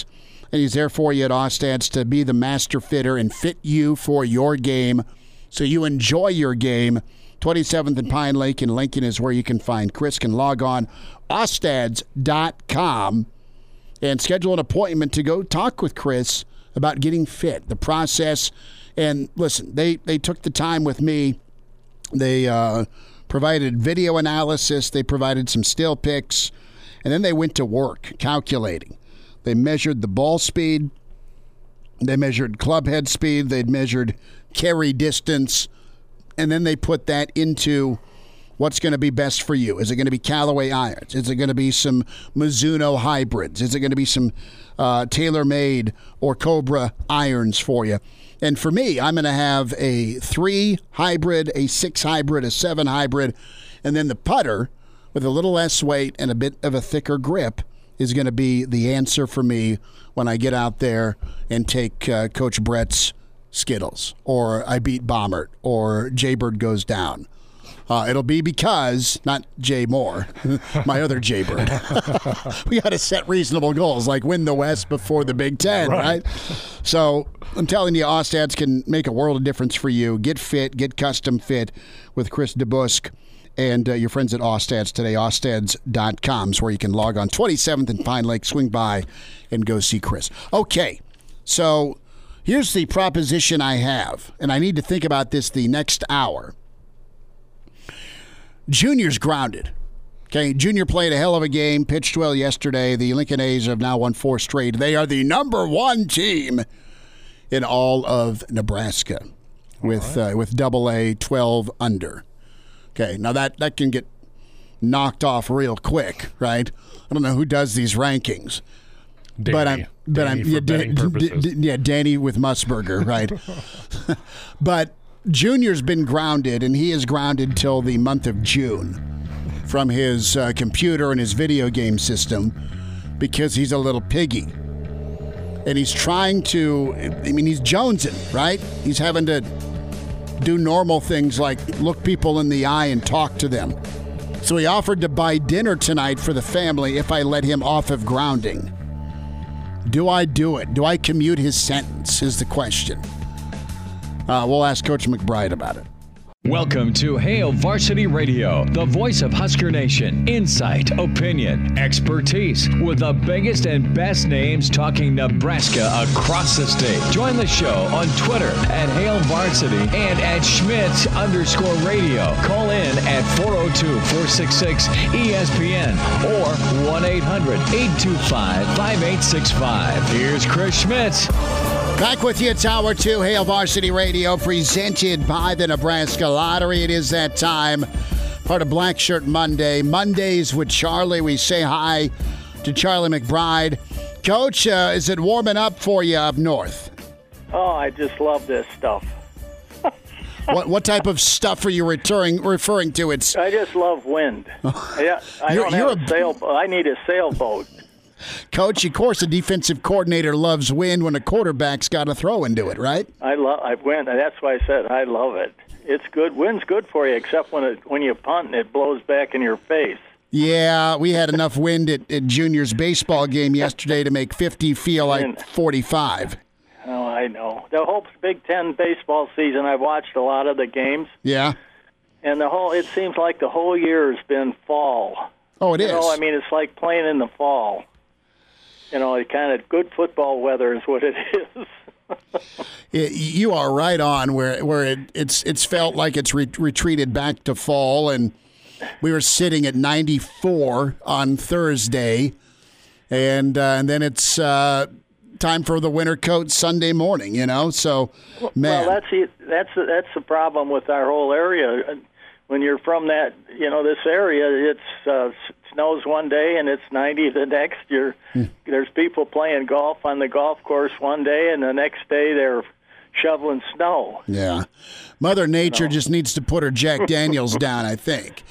B: and he's there for you at Ostad's to be the master fitter and fit you for your game so you enjoy your game. twenty-seventh and Pine Lake in Lincoln is where you can find Chris. Can log on ostads dot com and schedule an appointment to go talk with Chris about getting fit, the process. And listen, they, they took the time with me. They uh, provided video analysis. They provided some still pics. And then they went to work calculating. They measured the ball speed. They measured club head speed. They'd measured carry distance. And then they put that into what's going to be best for you. Is it going to be Callaway irons? Is it going to be some Mizuno hybrids? Is it going to be some uh, TaylorMade or Cobra irons for you? And for me, I'm going to have a three hybrid, a six hybrid, a seven hybrid, and then the putter with a little less weight and a bit of a thicker grip is going to be the answer for me when I get out there and take uh, Coach Brett's Skittles, or I beat Bombert, or Jaybird goes down. Uh, it'll be because, not Jay Moore, my other Jaybird. We got to set reasonable goals, like win the West before the Big Ten, right? right? So I'm telling you, Ostads can make a world of difference for you. Get fit, get custom fit with Chris DeBusk and uh, your friends at Ostads today. ostads dot com is where you can log on. twenty-seventh and Pine Lake, swing by and go see Chris. Okay, so here's the proposition I have, and I need to think about this the next hour. Junior's grounded. Okay, Junior played a hell of a game, pitched well yesterday. The Lincoln A's have now won four straight. They are the number one team in all of Nebraska with right. uh, with Double A twelve under. Okay, now that, that can get knocked off real quick, right? I don't know who does these rankings.
C: Danny.
B: But I'm, but
C: Danny
B: I'm,
C: for
B: yeah,
C: betting
B: D-
C: purposes.
B: D- D- yeah, Danny with Musburger, right? But Junior's been grounded, and he is grounded till the month of June from his uh, computer and his video game system because he's a little piggy. And he's trying to, I mean, he's jonesing, right? He's having to do normal things like look people in the eye and talk to them. So he offered to buy dinner tonight for the family if I let him off of grounding. Do I do it? Do I commute his sentence is the question. Uh, we'll ask Coach McBride about it.
A: Welcome to Hail Varsity Radio, the voice of Husker Nation. Insight, opinion, expertise, with the biggest and best names talking Nebraska across the state. Join the show on Twitter at Hail Varsity and at Schmitz underscore radio. Call in at four oh two, four six six, E S P N or one eight hundred, eight two five, five eight six five. Here's Chris Schmitz.
B: Back with you, it's Hour two, Hail Varsity Radio, presented by the Nebraska Lottery. It is that time, part of Black Shirt Monday. Mondays with Charlie. We say hi to Charlie McBride. Coach, uh, is it warming up for you up north?
H: Oh, I just love this stuff.
B: what what type of stuff are you referring referring to? It's
H: I just love wind. I, I
B: You're-
H: don't
B: you're
H: have
B: a-
H: a sail. I need a sailboat.
B: Coach, of course, a defensive coordinator loves wind when a quarterback's got to throw into it, right?
H: I love. I went. That's why I said I love it. It's good. Wind's good for you, except when it when you punt and it blows back in your face.
B: Yeah, we had enough wind at, at Junior's baseball game yesterday to make fifty feel like forty-five.
H: Oh, I know. The whole Big Ten baseball season, I've watched a lot of the games.
B: Yeah.
H: And the whole, it seems like the whole year has been fall.
B: Oh, it
H: you
B: is.
H: You know, I mean, it's like playing in the fall. You know, it kind of good football weather is what it is.
B: It, you are right on where where it, it's it's felt like it's re- retreated back to fall, and we were sitting at ninety-four on Thursday, and uh, and then it's uh, time for the winter coat Sunday morning. You know, so man,
H: well, that's the, that's the, that's the problem with our whole area. When you're from that, you know, this area, it's uh, snows one day and it's ninety the next. You're hmm. There's people playing golf on the golf course one day, and the next day they're shoveling snow.
B: Yeah, Mother Nature you know? just needs to put her Jack Daniels down, I think.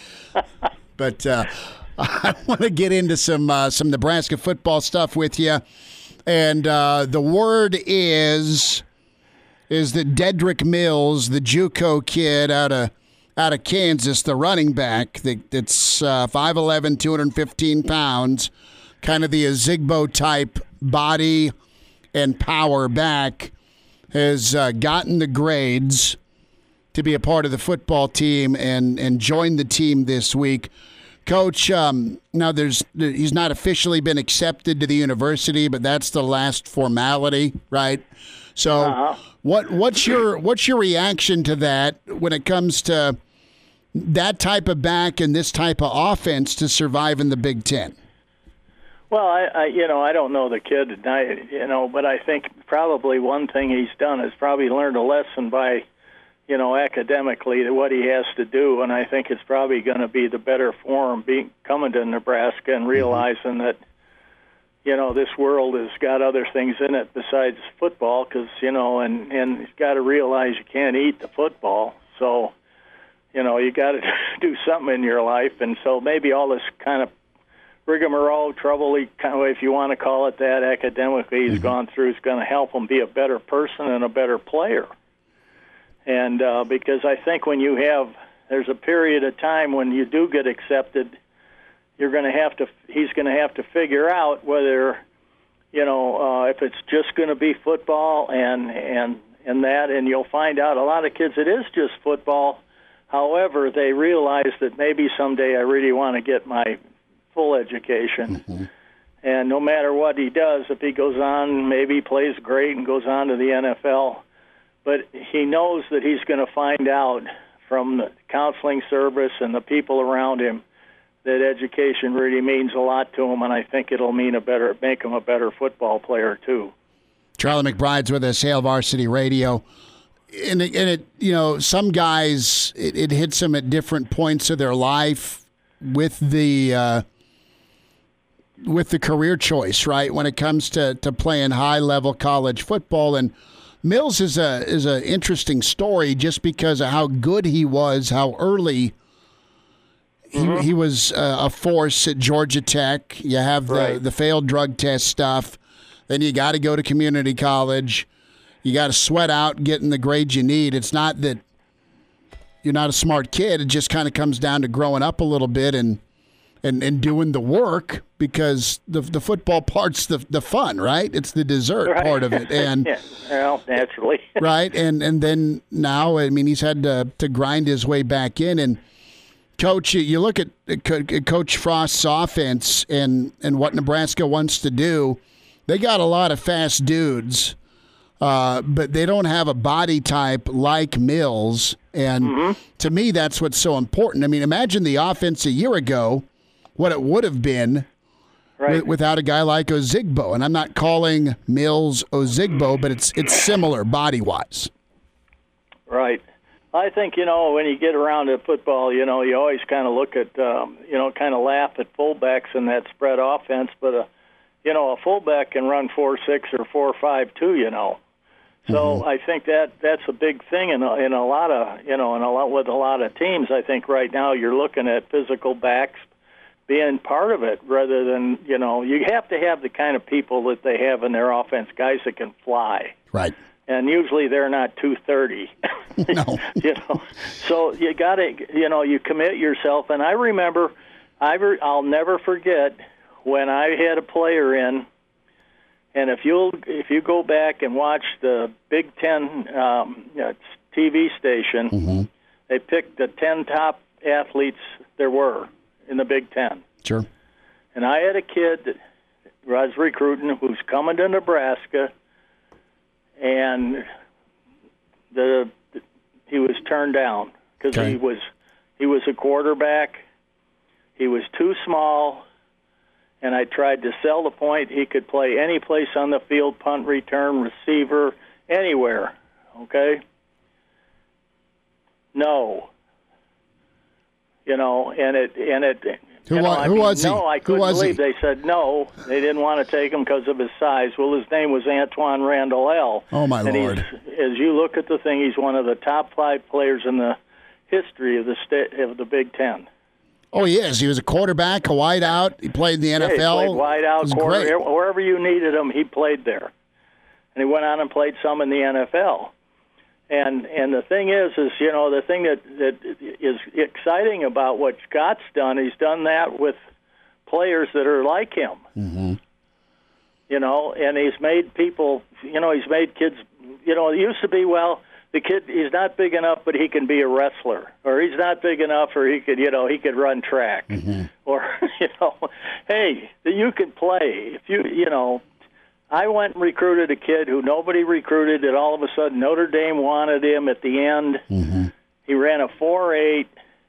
B: But uh, I want to get into some uh, some Nebraska football stuff with you, and uh, the word is is that Dedrick Mills, the JUCO kid out of out of Kansas, the running back that, that's uh, five eleven, two hundred fifteen pounds, kind of the Azigbo type body, and power back, has uh, gotten the grades to be a part of the football team and, and joined the team this week. Coach, um, now there's he's not officially been accepted to the university, but that's the last formality, right? So, uh-huh. what what's your what's your reaction to that when it comes to that type of back and this type of offense to survive in the Big Ten?
H: Well, I, I you know I don't know the kid, and I, you know, but I think probably one thing he's done is probably learned a lesson by, you know, academically to what he has to do, and I think it's probably going to be the better for him being coming to Nebraska and realizing mm-hmm. that, you know, this world has got other things in it besides football, because, you know, and, and he's got to realize you can't eat the football, so, you know, you got to do something in your life, and so maybe all this kind of rigmarole, trouble, kind of, if you want to call it that, academically he's mm-hmm. gone through, is going to help him be a better person and a better player. And uh, because I think when you have, there's a period of time when you do get accepted, you're going to have to, he's going to have to figure out whether, you know, uh, if it's just going to be football and, and, and that, and you'll find out a lot of kids, it is just football. However, they realize that maybe someday I really want to get my full education. Mm-hmm. And no matter what he does, if he goes on, maybe he plays great and goes on to the N F L, but he knows that he's going to find out from the counseling service and the people around him that education really means a lot to him, and I think it'll mean a better, make him a better football player too.
B: Charlie McBride's with us, Hail Varsity Radio. And it, and it, you know, some guys, it, it hits them at different points of their life with the uh, with the career choice, right? When it comes to, to playing high level college football, and Mills is a is an interesting story just because of how good he was, how early he, mm-hmm. he was uh, a force at Georgia Tech. You have the,
H: right.
B: the failed drug test stuff. Then you got to go to community college. You got to sweat out getting the grades you need. It's not that you're not a smart kid. It just kind of comes down to growing up a little bit and and, and doing the work, because the the football part's the the fun, right? It's the dessert
H: right.
B: part of it. And
H: yeah, well, naturally.
B: right. And and then now, I mean, he's had to, to grind his way back in. And Coach, you look at Coach Frost's offense and, and what Nebraska wants to do. They got a lot of fast dudes. Uh, but they don't have a body type like Mills, and mm-hmm. to me, that's what's so important. I mean, imagine the offense a year ago, what it would have been
H: right.
B: w- without a guy like Ozigbo. And I'm not calling Mills Ozigbo, but it's it's similar body-wise.
H: Right. I think, you know, when you get around to football, you know, you always kind of look at, um, you know, kind of laugh at fullbacks in that spread offense, but, uh, you know, a fullback can run four six or four five too, you know. So mm-hmm. I think that that's a big thing in a, in a lot of, you know, in a lot with a lot of teams. I think right now you're looking at physical backs being part of it rather than, you know, you have to have the kind of people that they have in their offense, guys that can fly.
B: Right.
H: And usually they're not two thirty.
B: No.
H: You know, so you got to, you know, you commit yourself. And I remember, I re- I'll never forget when I had a player in. And if you'll if you go back and watch the Big Ten um, T V station,
B: mm-hmm.
H: they picked the ten top athletes there were in the Big Ten.
B: Sure.
H: And I had a kid that I was recruiting who's coming to Nebraska, and the he was turned down because
B: okay.
H: he was he was a quarterback. He was too small. And I tried to sell the point he could play any place on the field, punt, return, receiver, anywhere. Okay? No. You know, and it and it.
B: Who,
H: you know,
B: was,
H: I
B: who
H: mean,
B: was he?
H: No, I couldn't
B: who was
H: believe
B: he?
H: they said no. They didn't want to take him because of his size. Well, his name was Antoine Randall L.
B: Oh my
H: and
B: Lord!
H: He's, as you look at the thing, he's one of the top five players in the history of the state of the Big Ten.
B: Oh, he is. He was a quarterback, a wideout. He played in the N F L.
H: Yeah, he played wideout, quarter,
B: great.
H: wherever you needed him, he played there. And he went on and played some in the N F L. And and the thing is, is you know, the thing that, that is exciting about what Scott's done, he's done that with players that are like him.
B: Mm-hmm.
H: you know, and he's made people, you know, he's made kids, you know, it used to be, well, the kid, he's not big enough, but he can be a wrestler, or he's not big enough, or he could, you know, he could run track, mm-hmm. or, you know, hey, you can play. If you, you know, I went and recruited a kid who nobody recruited, and all of a sudden Notre Dame wanted him at the end. Mm-hmm. He ran a four eight,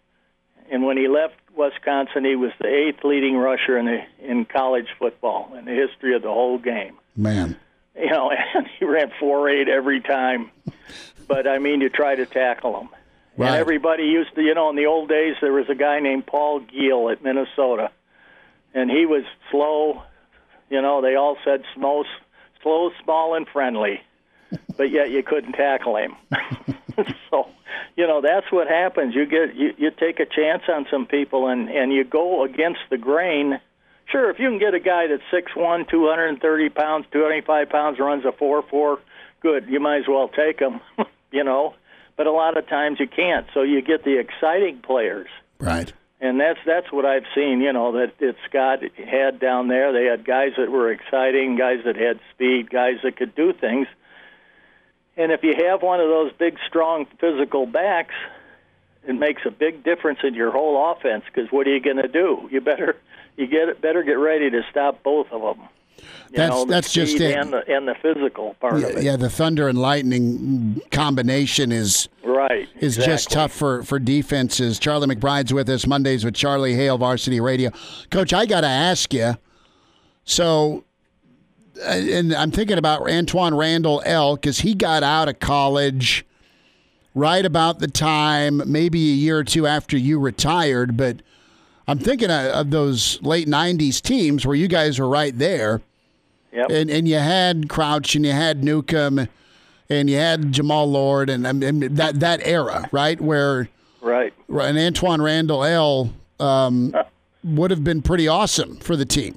H: and when he left Wisconsin, he was the eighth leading rusher in the, in college football in the history of the whole game.
B: Man.
H: You know, and he ran four eight every time. But, I mean, you try to tackle him. Right. And everybody used to, you know, in the old days, there was a guy named Paul Giel at Minnesota, and he was slow. You know, they all said slow, slow, small, and friendly, but yet you couldn't tackle him. So, you know, that's what happens. You get you, you take a chance on some people, and, and you go against the grain. Sure, if you can get a guy that's six one, two hundred thirty pounds, two hundred five pounds, runs a four four, good, you might as well take him, you know. But a lot of times you can't, so you get the exciting players.
B: Right.
H: And that's that's what I've seen, you know, that, that Scott had down there. They had guys that were exciting, guys that had speed, guys that could do things. And if you have one of those big, strong, physical backs, it makes a big difference in your whole offense, because what are you going to do? You better you get better get ready to stop both of them. You
B: that's
H: know,
B: that's just it.
H: And the, and the physical part
B: yeah,
H: of it.
B: Yeah, the thunder and lightning combination is
H: right.
B: is
H: exactly.
B: just tough for, for defenses. Charlie McBride's with us Mondays with Charlie Hale, Varsity Radio. Coach, I got to ask you. So, and I'm thinking about Antoine Randall L, because he got out of college right about the time, maybe a year or two after you retired. But I'm thinking of, of those late nineties teams where you guys were right there.
H: Yep.
B: And and you had Crouch and you had Newcomb and you had Jamal Lord and, and that that era, right? Where
H: right.
B: And Antoine Randall L um, would have been pretty awesome for the team.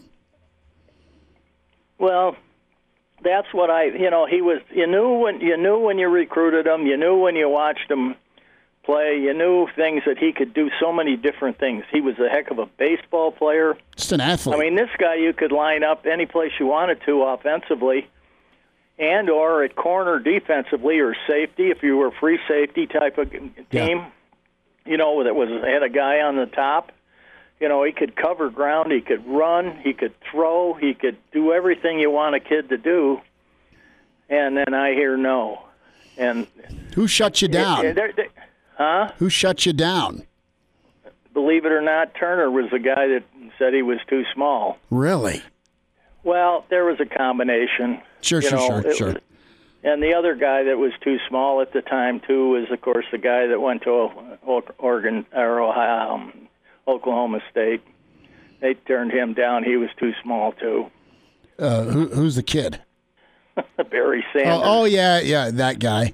H: Well, that's what I, you know, he was, you knew when you knew when you recruited him, you knew when you watched him play, you knew things that he could do so many different things. He was a heck of a baseball player.
B: Just an athlete.
H: I mean, this guy you could line up any place you wanted to offensively and or at corner defensively or safety if you were a free safety type of team. Yeah. You know, that was had a guy on the top. You know, he could cover ground, he could run, he could throw, he could do everything you want a kid to do. And then I hear no. And
B: who shut you down?
H: It, it, Huh?
B: Who shut you down?
H: Believe it or not, Turner was the guy that said he was too small.
B: Really?
H: Well, there was a combination.
B: Sure,
H: you
B: sure,
H: know,
B: sure, sure.
H: Was, and the other guy that was too small at the time, too, was, of course, the guy that went to Oregon or Ohio, um, Oklahoma State. They turned him down. He was too small, too.
B: Uh, who, who's the kid?
H: Barry Sanders.
B: Oh, oh, yeah, yeah, that guy.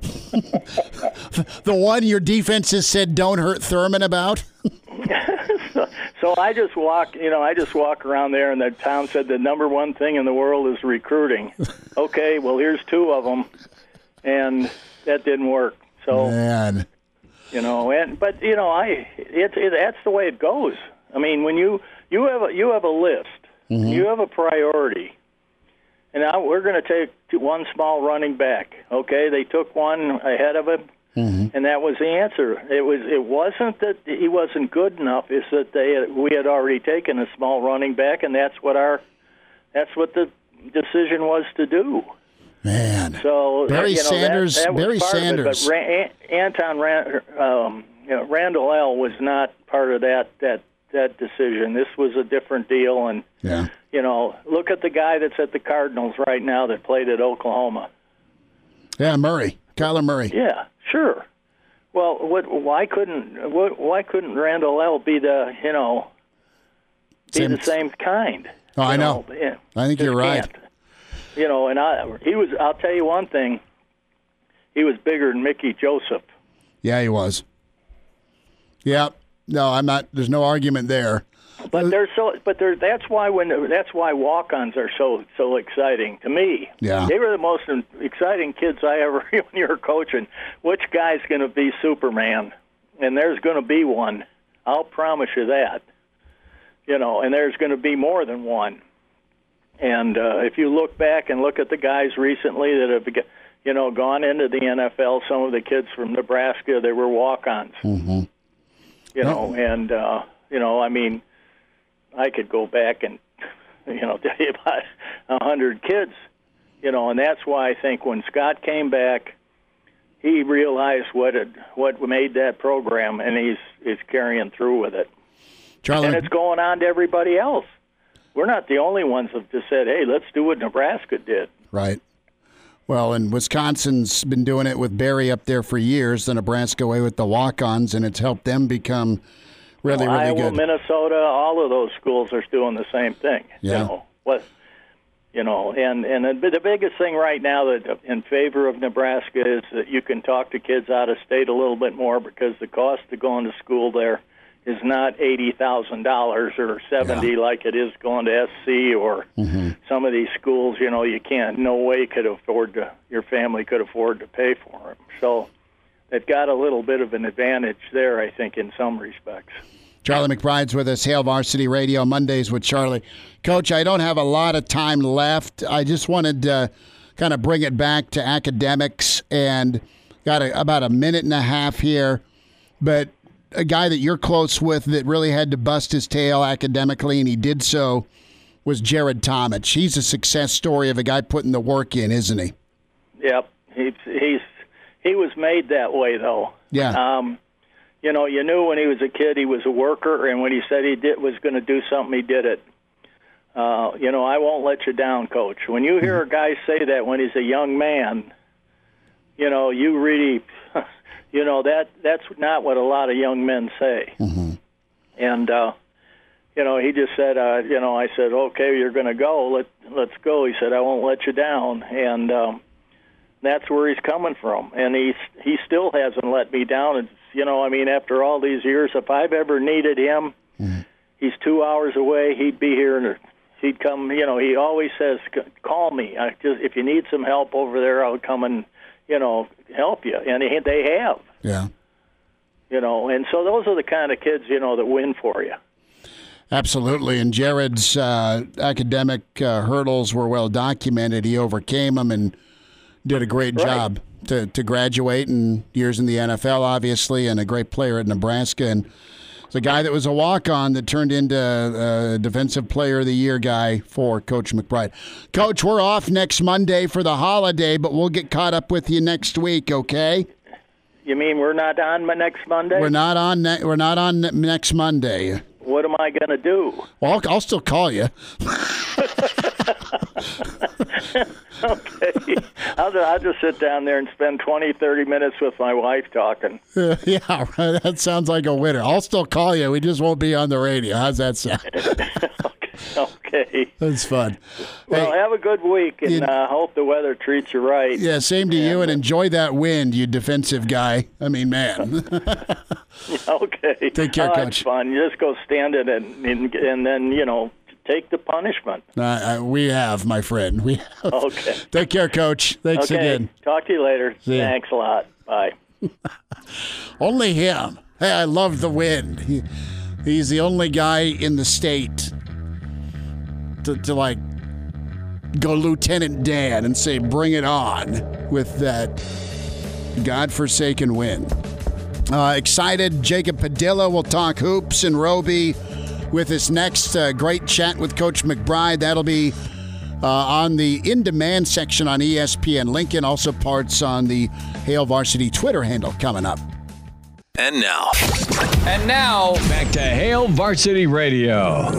B: The one your defenses said don't hurt Thurman about?
H: so, so I just walk, you know, I just walk around there, and the town said the number one thing in the world is recruiting. Okay, well, here's two of them, and that didn't work. So,
B: man,
H: you know, and but you know, I it's it, that's the way it goes. I mean, when you you have a you have a list, mm-hmm. you have a priority. And now we're going to take one small running back. Okay, they took one ahead of him, mm-hmm. and that was the answer. It was. It wasn't that he wasn't good enough. It's that they had, we had already taken a small running back, and that's what our that's what the decision was to do.
B: Man,
H: so
B: Barry
H: you know,
B: Sanders.
H: That, that was
B: Barry
H: part
B: Sanders.
H: Of it, but Ran, Anton Ran, um, you know, Randall L. was not part of that that that decision. This was a different deal, and.
B: Yeah.
H: You know, look at the guy that's at the Cardinals right now that played at Oklahoma.
B: Yeah, Murray, Kyler Murray.
H: Yeah, sure. Well, what, why couldn't what, why couldn't Randall L. be the you know be same. the same kind?
B: Oh, I know.
H: know? Yeah,
B: I think you're right.
H: Can't. You know, and I he was. I'll tell you one thing. He was bigger than Mickey Joseph.
B: Yeah, he was. Yeah. No, I'm not. There's no argument there.
H: But they're so. But they're, that's why when that's why walk-ons are so so exciting to me.
B: Yeah,
H: they were the most exciting kids I ever. When you were coaching, which guy's going to be Superman? And there's going to be one. I'll promise you that. You know, and there's going to be more than one. And uh, if you look back and look at the guys recently that have, you know, gone into the N F L, some of the kids from Nebraska, they were walk-ons.
B: Mm-hmm.
H: You know, and, uh, you know, I mean, I could go back and, you know, tell you about a hundred kids, you know, and that's why I think when Scott came back, he realized what it, what made that program, and he's, he's carrying through with it.
B: Charlie.
H: And it's going on to everybody else. We're not the only ones that just said, hey, let's do what Nebraska did.
B: Right. Well, and Wisconsin's been doing it with Barry up there for years, the Nebraska way with the walk-ons, and it's helped them become really,
H: well,
B: really
H: Iowa,
B: good.
H: Minnesota, all of those schools are doing the same thing.
B: Yeah.
H: You know, what, you know, and, and the, the biggest thing right now that in favor of Nebraska is that you can talk to kids out of state a little bit more because the cost of going to school there is not eighty thousand dollars or seventy
B: Yeah.
H: like it is going to S C or
B: Mm-hmm.
H: some of these schools. You know, you can't, no way could afford to, your family could afford to pay for them. So they've got a little bit of an advantage there, I think, in some respects.
B: Charlie McBride's with us, Hail Varsity Radio, Mondays with Charlie. Coach, I don't have a lot of time left. I just wanted to kind of bring it back to academics, and got a, about a minute and a half here. But a guy that you're close with that really had to bust his tail academically, and he did so, was Jared Tomich. He's a success story of a guy putting the work in, isn't he?
H: Yep. He's, he's, he was made that way, though.
B: Yeah.
H: Um, you know, you knew when he was a kid he was a worker, and when he said he did was going to do something, he did it. Uh, you know, I won't let you down, Coach. When you hear a guy say that when he's a young man, you know, you really, you know, that that's not what a lot of young men say.
B: Mm-hmm.
H: And, uh, you know, he just said, uh, you know, I said, okay, you're going to go. Let, let's go. He said, I won't let you down. And um, that's where he's coming from. And he's, he still hasn't let me down. It's, you know, I mean, after all these years, if I've ever needed him, mm-hmm. he's two hours away. He'd be here, and he'd come. You know, he always says, call me. I just, if you need some help over there, I'll come and, you know, help you. And he, they have.
B: Yeah.
H: You know, and so those are the kind of kids, you know, that win for you.
B: Absolutely. And Jared's uh, academic uh, hurdles were well documented. He overcame them and did a great
H: right.
B: job to, to graduate, and years in the N F L, obviously, and a great player at Nebraska. And it's a guy that was a walk-on that turned into a Defensive Player of the Year guy for Coach McBride. Coach, we're off next Monday for the holiday, but we'll get caught up with you next week, okay?
H: You mean we're not on next Monday?
B: We're not on. Ne- we're not on ne- next Monday.
H: What am I going to do?
B: Well, I'll, I'll still call you.
H: Okay. I'll, I'll just sit down there and spend twenty, thirty minutes with my wife talking.
B: Uh, yeah, right. That sounds like a winner. I'll still call you. We just won't be on the radio. How's that sound?
H: Okay.
B: That's fun.
H: Well,
B: hey,
H: have a good week, and I uh, hope the weather treats you right.
B: Yeah, same to and, you, and enjoy that wind, you defensive guy. I mean, man.
H: Okay.
B: Take care,
H: oh,
B: Coach.
H: It's fun. You just go stand it, and, and, and then, you know, take the punishment.
B: Uh, uh, we have, my friend. We have.
H: Okay.
B: Take care, Coach. Thanks
H: okay.
B: again.
H: Talk to you later.
B: See
H: Thanks
B: ya.
H: a lot. Bye.
B: Only him. Hey, I love the wind. He, he's the only guy in the state to, to like go Lieutenant Dan and say, bring it on with that godforsaken wind. Uh, excited. Jacob Padilla will talk hoops and Roby with his next uh, great chat with Coach McBride. That'll be uh, on the In Demand section on E S P N Lincoln. Also parts on the Hail Varsity Twitter handle coming up.
I: And now.
A: And now, back to Hail Varsity Radio.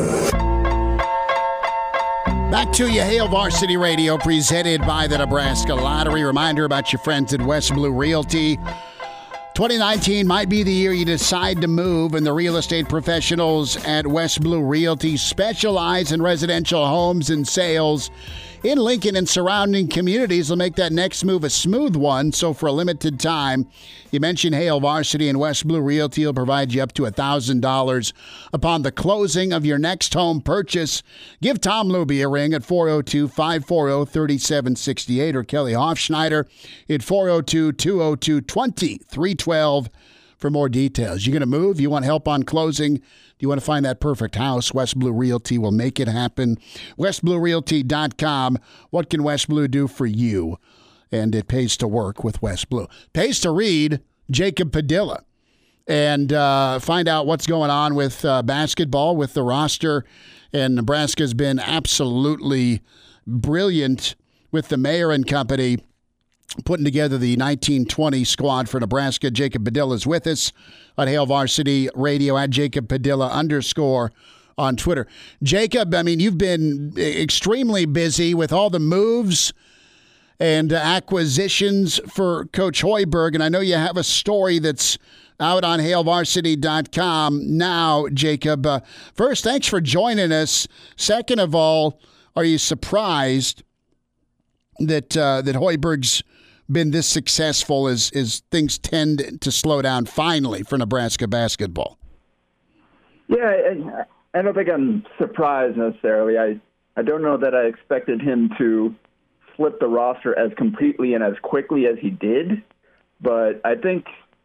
B: Back to you, Hail Varsity Radio, presented by the Nebraska Lottery. Reminder about your friends at West Blue Realty. twenty nineteen might be the year you decide to move, and the real estate professionals at West Blue Realty specialize in residential homes and sales in Lincoln and surrounding communities will make that next move a smooth one. So for a limited time, you mention Hail Varsity, and West Blue Realty will provide you up to one thousand dollars upon the closing of your next home purchase. Give Tom Luby a ring at four oh two, five four oh, three seven six eight or Kelly Hofschneider at four oh two, two oh two, two three one two. for more details. You going to move? You want help on closing? Do you want to find that perfect house? West Blue Realty will make it happen. west blue realty dot com. What can West Blue do for you? And it pays to work with West Blue. Pays to read Jacob Padilla and uh, find out what's going on with uh, basketball, with the roster. And Nebraska's been absolutely brilliant with the mayor and company putting together the nineteen twenty squad for Nebraska. Jacob Padilla is with us on Hail Varsity Radio at Jacob Padilla underscore on Twitter. Jacob, I mean, you've been extremely busy with all the moves and acquisitions for Coach Hoiberg, and I know you have a story that's out on hail varsity dot com now, Jacob. Uh, first, thanks for joining us. Second of all, are you surprised that uh, that Hoiberg's been this successful as, as things tend to slow down finally for Nebraska basketball?
J: Yeah, I, I don't think I'm surprised necessarily. I, I don't know that I expected him to flip the roster as completely and as quickly as he did, but I think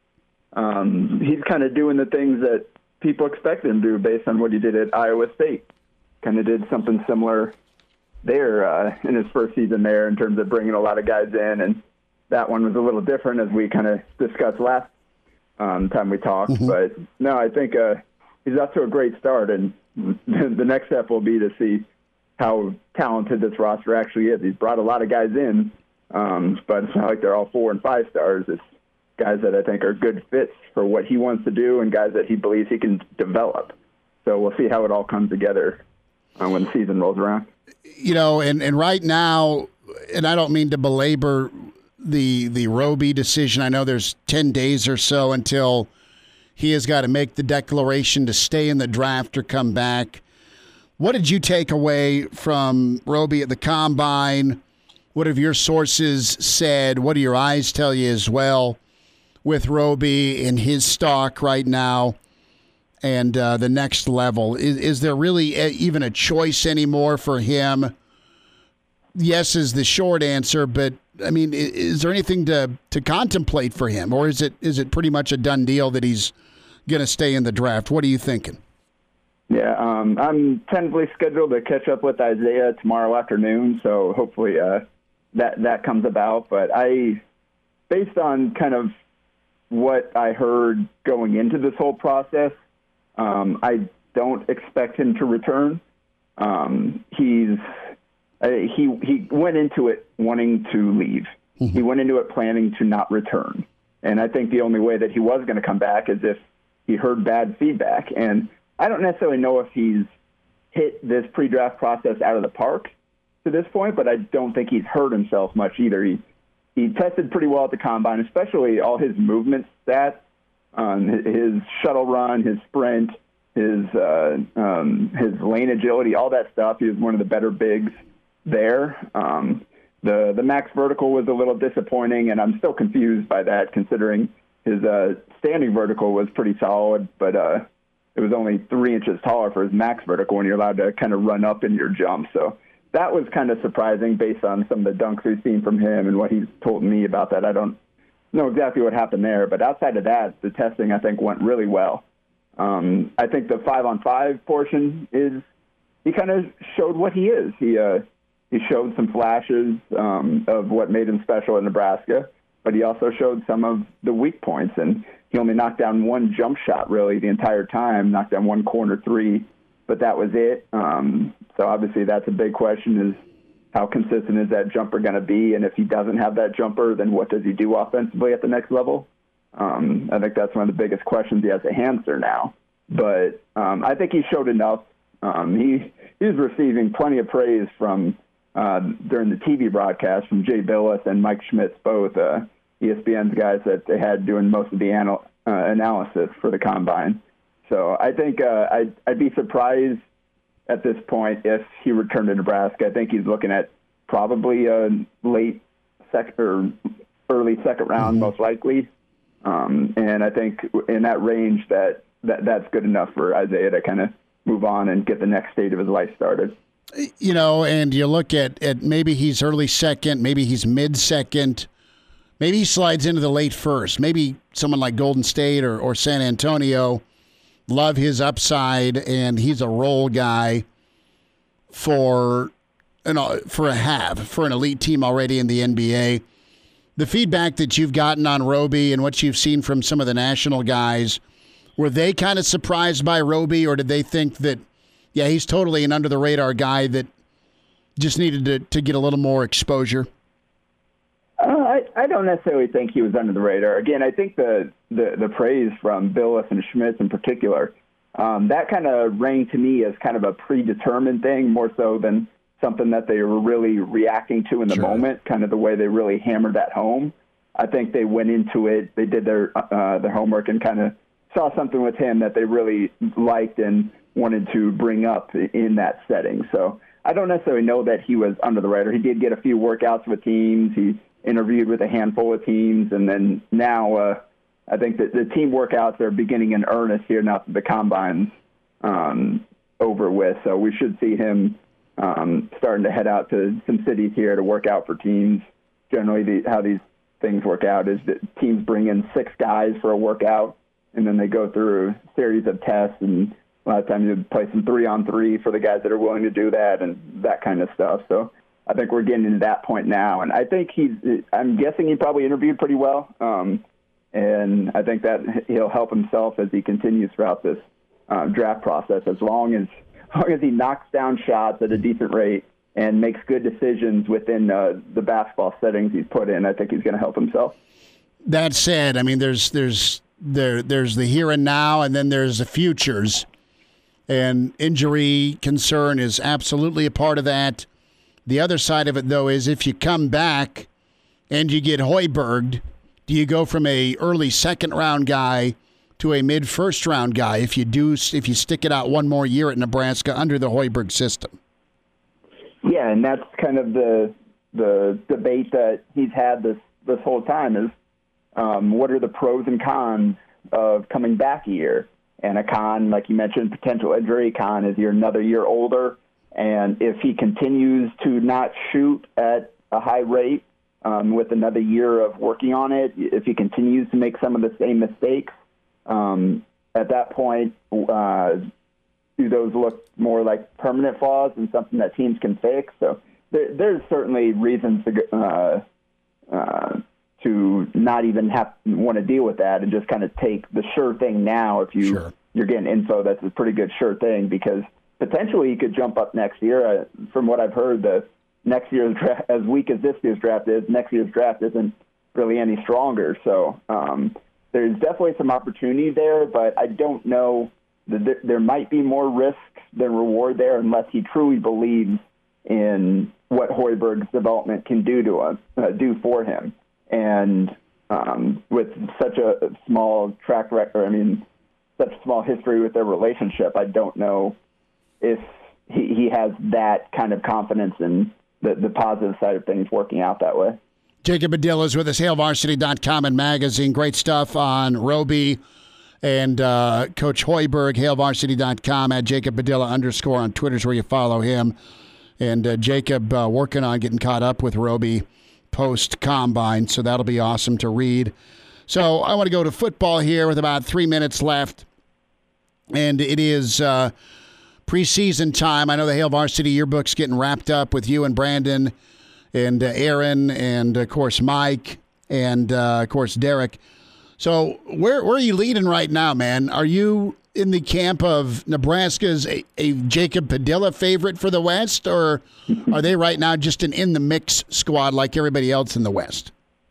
J: um, he's kind of doing the things that people expect him to do based on what he did at Iowa State. Kind of did something similar there uh, in his first season there in terms of bringing a lot of guys in, and that one was a little different as we kind of discussed last um, time we talked. Mm-hmm. But no, I think uh, he's off to a great start, and the next step will be to see how talented this roster actually is. He's brought a lot of guys in, um, but it's not like they're all four and five stars. It's guys that I think are good fits for what he wants to do and guys that he believes he can develop. So we'll see how it all comes together uh, when the season rolls around.
B: You know, and, and right now, and I don't mean to belabor the the Roby decision. I know there's ten days or so until he has got to make the declaration to stay in the draft or come back. What did you take away from Roby at the Combine? What have your sources said? What do your eyes tell you as well with Roby in his stock right now and uh, the next level? Is, is there really a, even a choice anymore for him? Yes is the short answer, but I mean, is there anything to, to contemplate for him, or is it is it pretty much a done deal that he's going to stay in the draft? What are you thinking?
J: Yeah, um, I'm tentatively scheduled to catch up with Isaiah tomorrow afternoon, so hopefully uh, that that comes about. But I, based on kind of what I heard going into this whole process, um, I don't expect him to return. Um, he's uh, he he went into it wanting to leave. Mm-hmm. He went into it planning to not return, and I think the only way that he was going to come back is if he heard bad feedback. And I don't necessarily know if he's hit this pre-draft process out of the park to this point, but I don't think he's hurt himself much either. He he tested pretty well at the Combine, especially all his movement stats, um, his shuttle run, his sprint, his uh, um, his lane agility, all that stuff. He was one of the better bigs there. Um, the the max vertical was a little disappointing, and I'm still confused by that, considering his uh, standing vertical was pretty solid, but uh, it was only three inches taller for his max vertical when you're allowed to kind of run up in your jump. So that was kind of surprising based on some of the dunks we've seen from him and what he's told me about that. I don't know exactly what happened there, but outside of that, the testing, I think, went really well. Um, I think the five-on-five portion is he kind of showed what he is. He uh, he showed some flashes um, of what made him special at Nebraska, but he also showed some of the weak points, and he only knocked down one jump shot, really, the entire time, knocked down one corner three, but that was it. Um, so obviously that's a big question, is how consistent is that jumper going to be? And if he doesn't have that jumper, then what does he do offensively at the next level? Um, I think that's one of the biggest questions he has to answer now. But um, I think he showed enough. Um, he, he was receiving plenty of praise from uh, during the T V broadcast from Jay Billis and Mike Schmitz, both uh, E S P N's guys that they had doing most of the anal- uh, analysis for the Combine. So I think uh, I'd, I'd be surprised at this point if he returned to Nebraska. I think he's looking at probably a late second or early second round, mm-hmm. most likely. Um, and I think in that range that, that that's good enough for Isaiah to kind of move on and get the next stage of his life started.
B: You know, and you look at, at maybe he's early second, maybe he's mid second. Maybe he slides into the late first, maybe someone like Golden State or, or San Antonio love his upside, and he's a role guy for you know, for a have, for an elite team already in the N B A. The feedback that you've gotten on Roby and what you've seen from some of the national guys, were they kind of surprised by Roby, or did they think that, yeah, he's totally an under-the-radar guy that just needed to, to get a little more exposure?
J: Uh, I, I don't necessarily think he was under the radar. Again, I think the, the, the praise from Billis and Schmitz in particular, um, that kind of rang to me as kind of a predetermined thing, more so than something that they were really reacting to in the sure. moment, kind of the way they really hammered that home. I think they went into it, they did their uh, their homework and kind of saw something with him that they really liked and wanted to bring up in that setting. So I don't necessarily know that he was under the radar. He did get a few workouts with teams. He interviewed with a handful of teams. And then now uh, I think that the team workouts are beginning in earnest here now that the combine's um, over with. So we should see him um, starting to head out to some cities here to work out for teams. Generally, the, how these things work out is that teams bring in six guys for a workout, and then they go through a series of tests, and a lot of times you play some three-on-three for the guys that are willing to do that and that kind of stuff. So I think we're getting to that point now, and I think he's – I'm guessing he probably interviewed pretty well, um, and I think that he'll help himself as he continues throughout this uh, draft process as long as, as long as he knocks down shots at a decent rate and makes good decisions within uh, the basketball settings he's put in. I think he's going to help himself.
B: That said, I mean, there's there's there there's the here and now, and then there's the futures. And injury concern is absolutely a part of that. The other side of it, though, is if you come back and you get Hoiberg, do you go from a early second round guy to a mid first round guy if you do if you stick it out one more year at Nebraska under the Hoiberg system?
J: Yeah, and that's kind of the the debate that he's had this, this whole time is um, what are the pros and cons of coming back a year? And a con, like you mentioned, potential injury con is you're another year older. And if he continues to not shoot at a high rate um, with another year of working on it, if he continues to make some of the same mistakes, um, at that point, uh, do those look more like permanent flaws and something that teams can fix? So there, there's certainly reasons to uh, uh, to not even have want to deal with that and just kind of take the sure thing now. If you sure. you're getting info that's a pretty good sure thing, because potentially he could jump up next year. Uh, from what I've heard, the next year's draft, as weak as this year's draft is, next year's draft isn't really any stronger. So um, there's definitely some opportunity there, but I don't know. There might be more risk than reward there unless he truly believes in what Hoiberg's development can do to him, uh, do for him. And um, with such a small track record, I mean, such a small history with their relationship, I don't know if he, he has that kind of confidence in the, the positive side of things working out that way.
B: Jacob Padilla is with us, Hail Varsity dot com and magazine. Great stuff on Roby and uh, Coach Hoiberg, Hail Varsity dot com, at Jacob Padilla underscore on Twitter is where you follow him. And uh, Jacob uh, working on getting caught up with Roby post-combine, so that'll be awesome to read. So I want to go to football here with about three minutes left. And it is uh, preseason time. I know the Hail Varsity yearbook's getting wrapped up with you and Brandon and uh, Aaron and, of course, Mike and, uh, of course, Derek. So where where are you leading right now, man? Are you in the camp of Nebraska's a, a Jacob Padilla favorite for the West, or are they right now just an in-the-mix squad like everybody else in the West?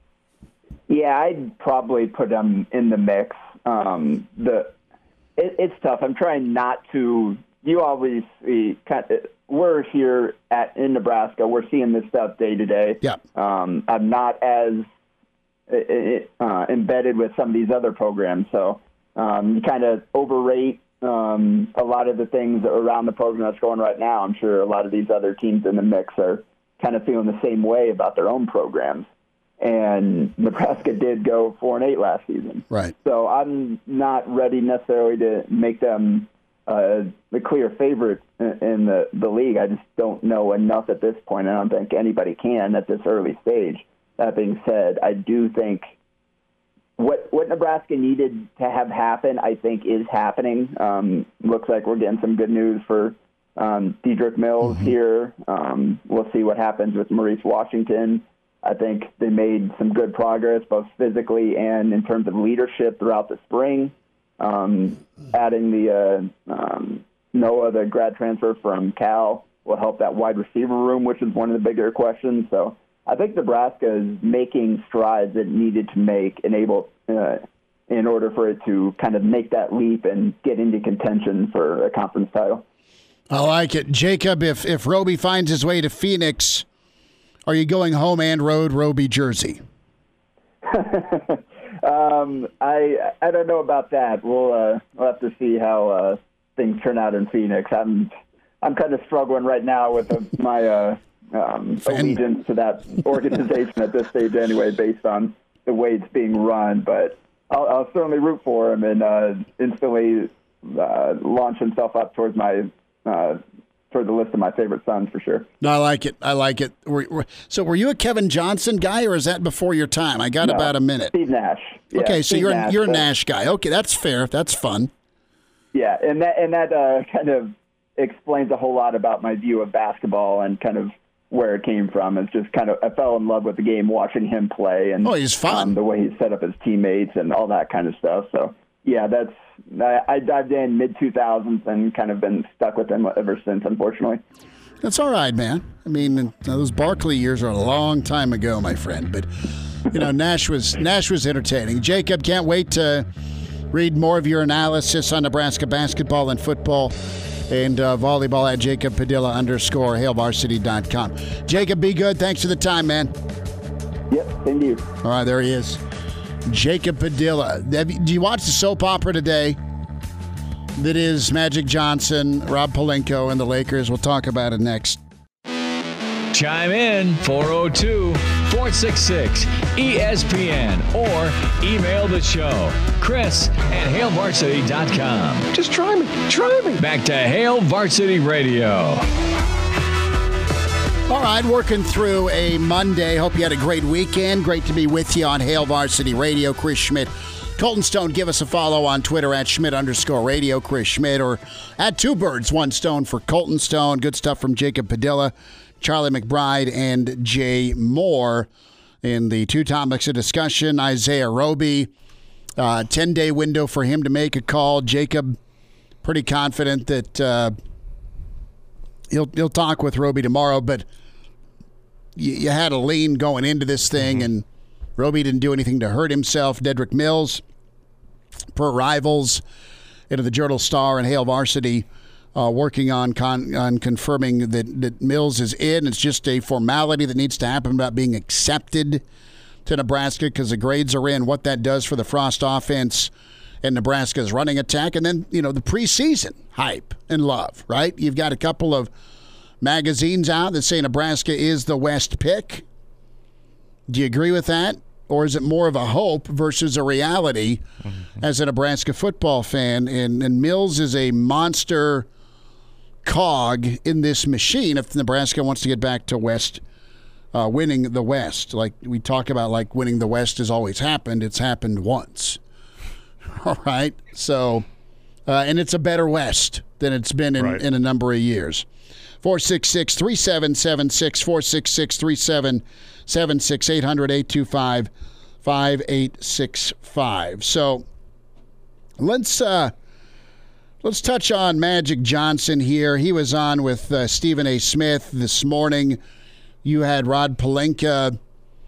J: Yeah, I'd probably put them in the mix. Um, the it, it's tough. I'm trying not to – you always see kind of, we're here at in Nebraska. We're seeing this stuff day to day.
B: Yeah.
J: Um, I'm not as – It, uh, embedded with some of these other programs. So um, you kind of overrate um, a lot of the things around the program that's going right now. I'm sure a lot of these other teams in the mix are kind of feeling the same way about their own programs. And Nebraska did go four and eight last season.
B: Right.
J: So I'm not ready necessarily to make them uh, the clear favorite in the, the league. I just don't know enough at this point. I don't think anybody can at this early stage. That being said, I do think what what Nebraska needed to have happen, I think, is happening. Um, looks like we're getting some good news for um, Dedrick Mills mm-hmm. here. Um, we'll see what happens with Maurice Washington. I think they made some good progress, both physically and in terms of leadership throughout the spring. Um, adding the uh, um, Noah, the grad transfer from Cal, will help that wide receiver room, which is one of the bigger questions. So I think Nebraska is making strides it needed to make and able, uh, in order for it to kind of make that leap and get into contention for a conference title.
B: I like it. Jacob, if, if Roby finds his way to Phoenix, are you going home and road Roby jersey?
J: um, I I don't know about that. We'll uh, we'll have to see how uh, things turn out in Phoenix. I'm I'm kind of struggling right now with uh, my uh, um, allegiance to that organization at this stage, anyway, based on the way it's being run. But I'll, I'll certainly root for him and uh, instantly uh, launch himself up towards my. Uh, for the list of my favorite sons, for sure.
B: No, I like it. I like it. We're, we're, so were you a Kevin Johnson guy, or is that before your time? I got
J: no,
B: about a minute.
J: Steve Nash. Yeah,
B: okay, so
J: Steve
B: you're
J: Nash,
B: you're a
J: but,
B: Nash guy. Okay, that's fair. That's fun.
J: Yeah, and that and that uh, kind of explains a whole lot about my view of basketball and kind of where it came from. It's just kind of I fell in love with the game watching him play, and
B: oh, he's fun.
J: Um, the way he set up his teammates and all that kind of stuff. So yeah, that's. I, I dived in mid two thousands and kind of been stuck with him ever since, unfortunately.
B: That's all right, man. I mean, those Barkley years are a long time ago, my friend. But, you know, Nash was Nash was entertaining. Jacob, can't wait to read more of your analysis on Nebraska basketball and football and uh, volleyball at Jacob Padilla underscore Hail Varsity dot com. Jacob, be good. Thanks for the time, man.
J: Yep, same to you.
B: All right, there he is. Jacob Padilla. Do you watch the soap opera today? That is Magic Johnson, Rob Pelinka, and the Lakers. We'll talk about it next.
A: Chime in four oh two, four six six, E S P N or email the show, Chris at Hail Varsity dot com.
G: Just try me. Try me.
A: Back to Hail Varsity Radio.
B: All right, working through a Monday. Hope you had a great weekend. Great to be with you on Hail Varsity Radio. Chris Schmidt. Colton Stone, give us a follow on Twitter at Schmidt underscore radio, Chris Schmidt, or at Two Birds, One Stone for Colton Stone. Good stuff from Jacob Padilla, Charlie McBride, and Jay Moore. In the two topics of discussion, Isaiah Roby, uh, ten-day window for him to make a call. Jacob, pretty confident that uh, he'll he'll talk with Roby tomorrow, but you, you had a lean going into this thing, mm-hmm. and Roby didn't do anything to hurt himself. Dedrick Mills, per Rivals, into the Journal Star and Hail Varsity, uh, working on con- on confirming that, that Mills is in. It's just a formality that needs to happen about being accepted to Nebraska because the grades are in, what that does for the Frost offense and Nebraska's running attack. And then, you know, the preseason hype and love, right? You've got a couple of magazines out that say Nebraska is the West pick. Do you agree with that? Or is it more of a hope versus a reality mm-hmm. as a Nebraska football fan? And, and Mills is a monster cog in this machine if Nebraska wants to get back to West, uh, winning the West. Like we talk about, like winning the West has always happened. It's happened once. All right? So, uh, and it's a better West than it's been in, right. in a number of years. four six six, three seven seven six, four six six, three seven seven six, eight hundred, eight two five, five eight six five. So let's uh, let's touch on Magic Johnson here. He was on with uh, Stephen A. Smith this morning. You had Rod Pelinka,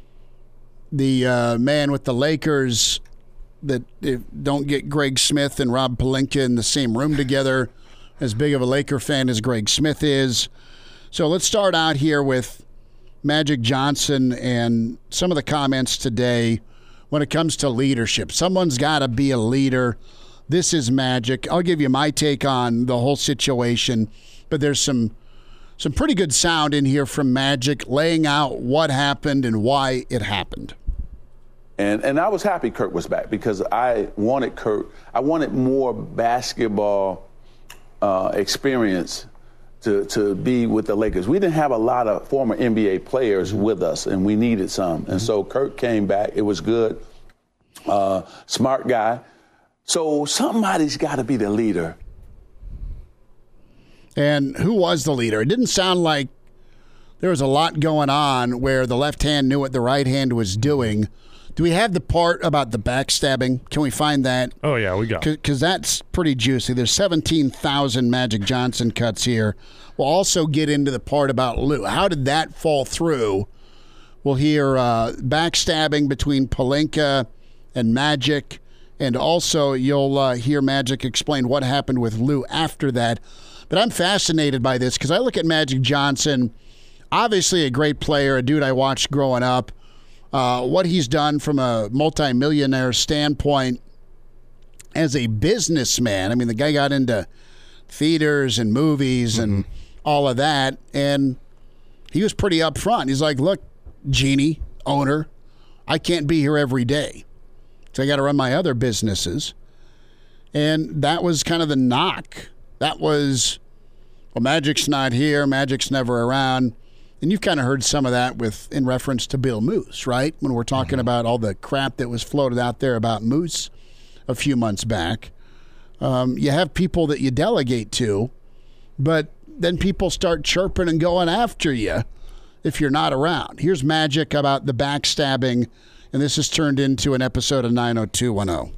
B: the uh, man with the Lakers, that if, don't get Greg Smith and Rob Pelinka in the same room together. As big of a Laker fan as Greg Smith is. So let's start out here with Magic Johnson and some of the comments today when it comes to leadership. Someone's got to be a leader. This is Magic. I'll give you my take on the whole situation, but there's some some pretty good sound in here from Magic laying out what happened and why it happened.
K: And and I was happy Kurt was back because I wanted Kurt, I wanted more basketball Uh, experience to to be with the Lakers. We didn't have a lot of former N B A players with us, and we needed some. And so Kurt came back. It was good. uh, smart guy. So somebody's got to be the leader.
B: And who was the leader? It didn't sound like there was a lot going on where the left hand knew what the right hand was doing. Do we have the part about the backstabbing? Can we find that?
C: Oh, yeah, we got it.
B: Because that's pretty juicy. There's seventeen thousand Magic Johnson cuts here. We'll also get into the part about Lou. How did that fall through? We'll hear uh, backstabbing between Pelinka and Magic. And also you'll uh, hear Magic explain what happened with Lou after that. But I'm fascinated by this because I look at Magic Johnson, obviously a great player, a dude I watched growing up. Uh, what he's done from a multimillionaire standpoint as a businessman. I mean, the guy got into theaters and movies mm-hmm. and all of that, and he was pretty upfront. He's like, look, Genie, owner, I can't be here every day, so I got to run my other businesses. And that was kind of the knock. That was, well, Magic's not here, Magic's never around. And you've kind of heard some of that with in reference to Bill Moose, right? When we're talking mm-hmm. about all the crap that was floated out there about Moose a few months back. Um, you have people that you delegate to, but then people start chirping and going after you if you're not around. Here's Magic about the backstabbing, and this has turned into an episode of nine oh two one oh.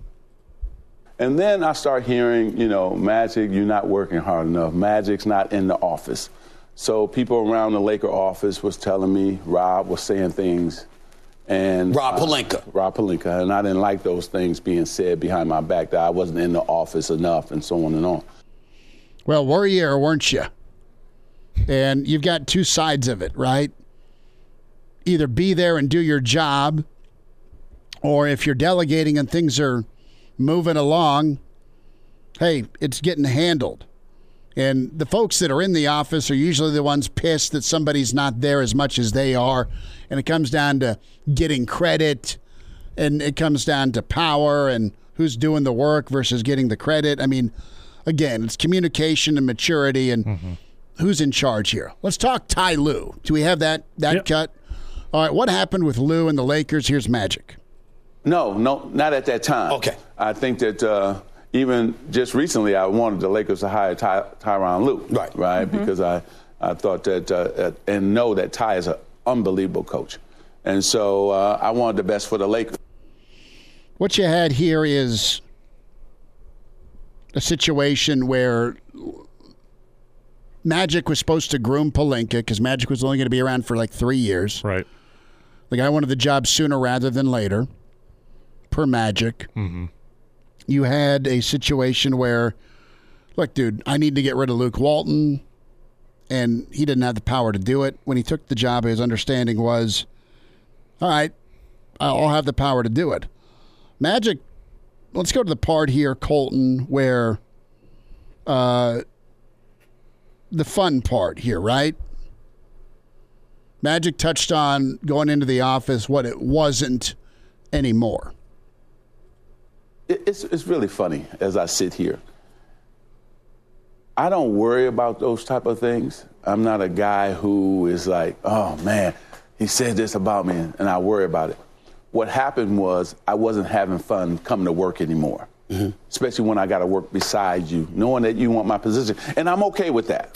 K: And then I start hearing, you know, Magic, you're not working hard enough. Magic's not in the office. So people around the Laker office was telling me, Rob was saying things. And
L: Rob Pelinka.
K: Uh, Rob Pelinka. And I didn't like those things being said behind my back, that I wasn't in the office enough and so on and on.
B: Well, were you or weren't you? And you've got two sides of it, right? Either be there and do your job, or if you're delegating and things are moving along, hey, it's getting handled. And the folks that are in the office are usually the ones pissed that somebody's not there as much as they are. And it comes down to getting credit, and it comes down to power and who's doing the work versus getting the credit. I mean, again, it's communication and maturity and mm-hmm. who's in charge here. Let's talk Ty Lue. Do we have that, that yep. cut? All right, what happened with Lue and the Lakers? Here's Magic.
K: No, no, not at that time.
L: Okay.
K: I think that uh, even just recently I wanted the Lakers to hire Ty, Tyronn Lue.
L: Right.
K: Right,
L: mm-hmm.
K: because I, I thought that, uh, and know that Ty is an unbelievable coach. And so uh, I wanted the best for the Lakers.
B: What you had here is a situation where Magic was supposed to groom Pelinka because Magic was only going to be around for like three years.
C: Right.
B: The guy wanted the job sooner rather than later, per Magic.
C: Mm-hmm.
B: You had a situation where, look, dude, I need to get rid of Luke Walton, and he didn't have the power to do it. When he took the job, his understanding was, all right, I'll have the power to do it. Magic, let's go to the part here, Colton, where uh, the fun part here, right? Magic touched on going into the office what it wasn't anymore.
K: It's, it's really funny as I sit here. I don't worry about those type of things. I'm not a guy who is like, oh, man, he said this about me, and I worry about it. What happened was I wasn't having fun coming to work anymore, mm-hmm. especially when I got to work beside you, knowing that you want my position. And I'm okay with that.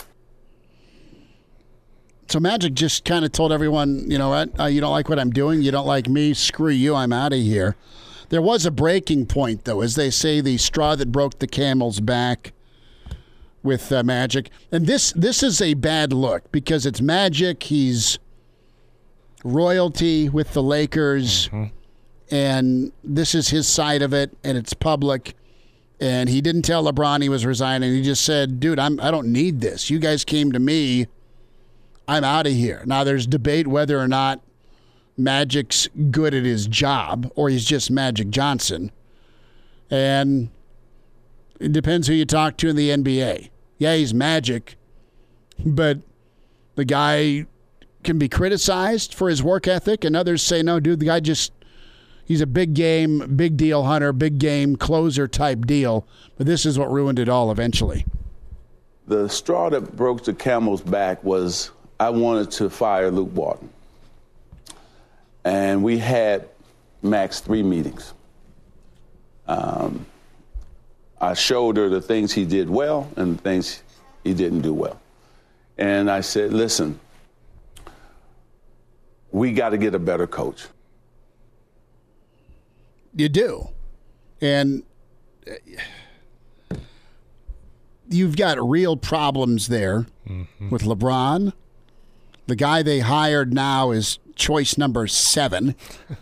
B: So Magic just kind of told everyone, you know what, uh, you don't like what I'm doing, you don't like me, screw you, I'm out of here. There was a breaking point, though, as they say, the straw that broke the camel's back with uh, Magic. And this this is a bad look because it's Magic, he's royalty with the Lakers, mm-hmm. and this is his side of it, and it's public. And he didn't tell LeBron he was resigning. He just said, dude, I'm, I don't need this. You guys came to me. I'm out of here. Now, there's debate whether or not Magic's good at his job or he's just Magic Johnson. And it depends who you talk to in the N B A. Yeah, he's Magic, but the guy can be criticized for his work ethic, and others say, no, dude, the guy just, he's a big game, big deal hunter, big game closer type deal. But this is what ruined it all eventually.
K: The straw that broke the camel's back was I wanted to fire Luke Walton. And we had max three meetings. um, I showed her the things he did well and the things he didn't do well. And I said, listen, we got to get a better coach.
B: You do. And you've got real problems there mm-hmm. with LeBron. The guy they hired now is choice number seven.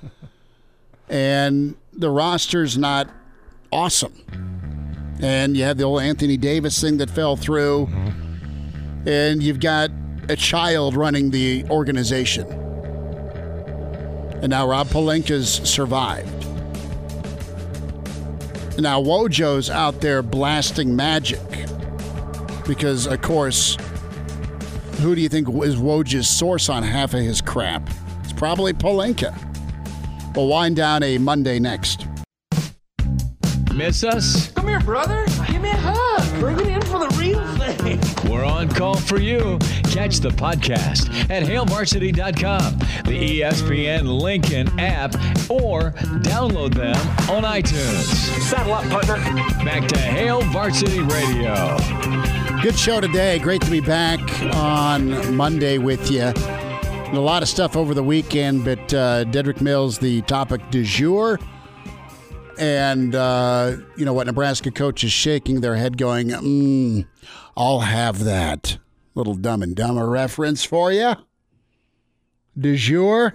B: And the roster's not awesome. And you have the old Anthony Davis thing that fell through. Mm-hmm. And you've got a child running the organization. And now Rob Pelinka's survived. Now Wojo's out there blasting Magic. Because, of course, who do you think is Woj's source on half of his crap? It's probably Pelinka. We'll wind down a Monday next.
A: Miss us?
G: Come here, brother. Give me a hug. Bring it in for the real thing.
A: We're on call for you. Catch the podcast at hail varsity dot com, the E S P N Lincoln app, or download them on iTunes.
G: Saddle up, partner.
A: Back to Hail Varsity Radio.
B: Good show today. Great to be back on Monday with you. And a lot of stuff over the weekend, but uh, Dedrick Mills, the topic du jour. And, uh, you know what, Nebraska coach is shaking their head going, mm, I'll have that. Little Dumb and Dumber reference for you. Du jour.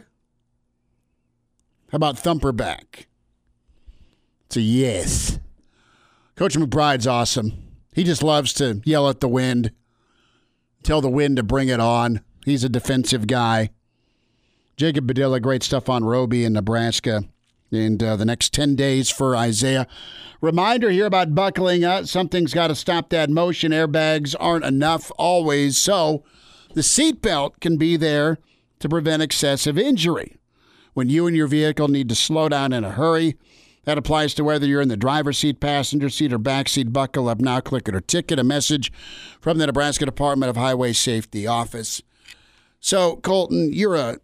B: How about Thumperback? It's a yes. Coach McBride's awesome. He just loves to yell at the wind, tell the wind to bring it on. He's a defensive guy. Jacob Badilla, great stuff on Roby in Nebraska. And uh, the next ten days for Isaiah. Reminder here about buckling up. Something's got to stop that motion. Airbags aren't enough always. So the seatbelt can be there to prevent excessive injury. When you and your vehicle need to slow down in a hurry, that applies to whether you're in the driver's seat, passenger seat, or back seat. Buckle up now, click it or ticket. A message from the Nebraska Department of Highway Safety Office. So, Colton, you're a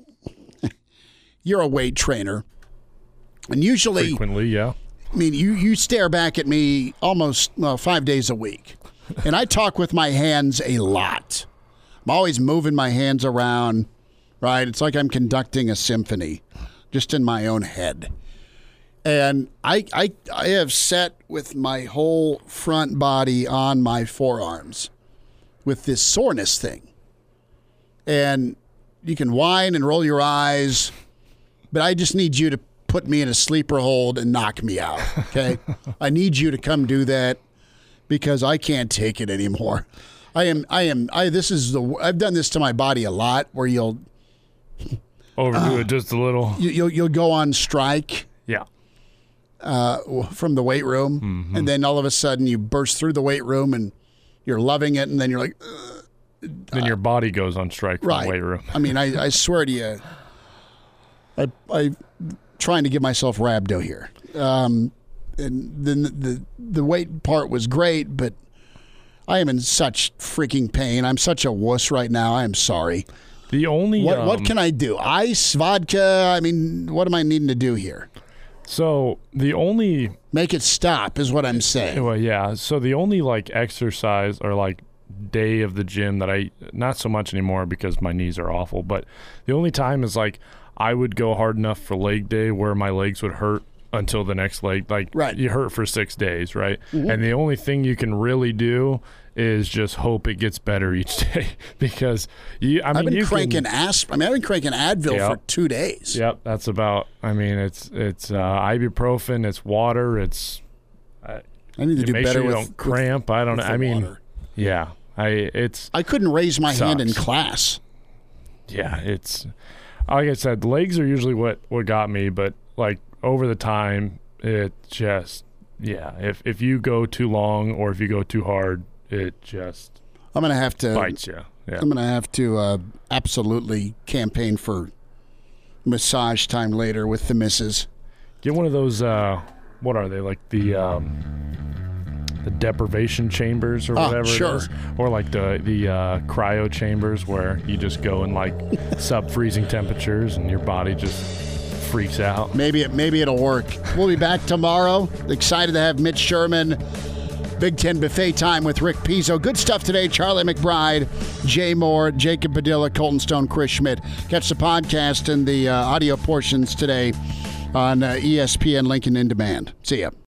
B: you're a weight trainer. And usually,
C: frequently, yeah.
B: I mean, you, you stare back at me almost, well, five days a week. And I talk with my hands a lot. I'm always moving my hands around, right? It's like I'm conducting a symphony just in my own head. And I, I, I have sat with my whole front body on my forearms with this soreness thing. And you can whine and roll your eyes, but I just need you to put me in a sleeper hold and knock me out, okay? I need you to come do that because I can't take it anymore. I am, I am, I, this is the, I've done this to my body a lot where you'll
C: overdo uh, it just a little.
B: You, you'll, you'll go on strike.
C: Yeah.
B: Uh, from the weight room. Mm-hmm. And then all of a sudden you burst through the weight room and you're loving it. And then you're like, uh,
C: then your body goes on strike from
B: right.
C: the weight room.
B: I mean, I, I swear to you, I, I, trying to give myself rhabdo here. Um, and then the, the the weight part was great, but I am in such freaking pain. I'm such a wuss right now. I am sorry.
C: The only
B: what
C: um,
B: what can I do? Ice, vodka. I mean, what am I needing to do here?
C: So the only
B: make it stop is what I'm saying.
C: Well, yeah. So the only like exercise or like day of the gym that I not so much anymore because my knees are awful, but the only time is like I would go hard enough for leg day where my legs would hurt until the next leg. Like
B: right.
C: you hurt for six days, right?
B: Mm-hmm.
C: And the only thing you can really do is just hope it gets better each day because you. I mean,
B: I've been
C: you
B: cranking
C: can,
B: asp. I mean, I've been cranking Advil
C: yep.
B: for two days.
C: Yep, that's about. I mean, it's it's uh, ibuprofen, it's water, it's. Uh,
B: I need to do
C: make
B: better
C: sure you
B: with,
C: don't cramp.
B: With,
C: I don't know. I mean,
B: water.
C: yeah, I it's.
B: I couldn't raise my
C: sucks.
B: hand in class.
C: Yeah, it's. Like I said, legs are usually what, what got me, but like over the time, it just yeah. If if you go too long or if you go too hard, it just
B: I'm gonna have to
C: bites you. Yeah.
B: I'm gonna have to uh, absolutely campaign for massage time later with the missus.
C: Get one of those. Uh, what are they like the um, the deprivation chambers or whatever
B: oh, sure.
C: it is, or like the the uh, cryo chambers where you just go in like sub freezing temperatures and your body just freaks out.
B: Maybe it maybe it'll work. We'll be back tomorrow. Excited to have Mitch Sherman. Big Ten Buffet time with Rick Pizzo. Good stuff today. Charlie McBride, Jay Moore, Jacob Padilla, Colton Stone, Chris Schmidt. Catch the podcast and the uh, audio portions today on uh, E S P N Lincoln In Demand. See ya.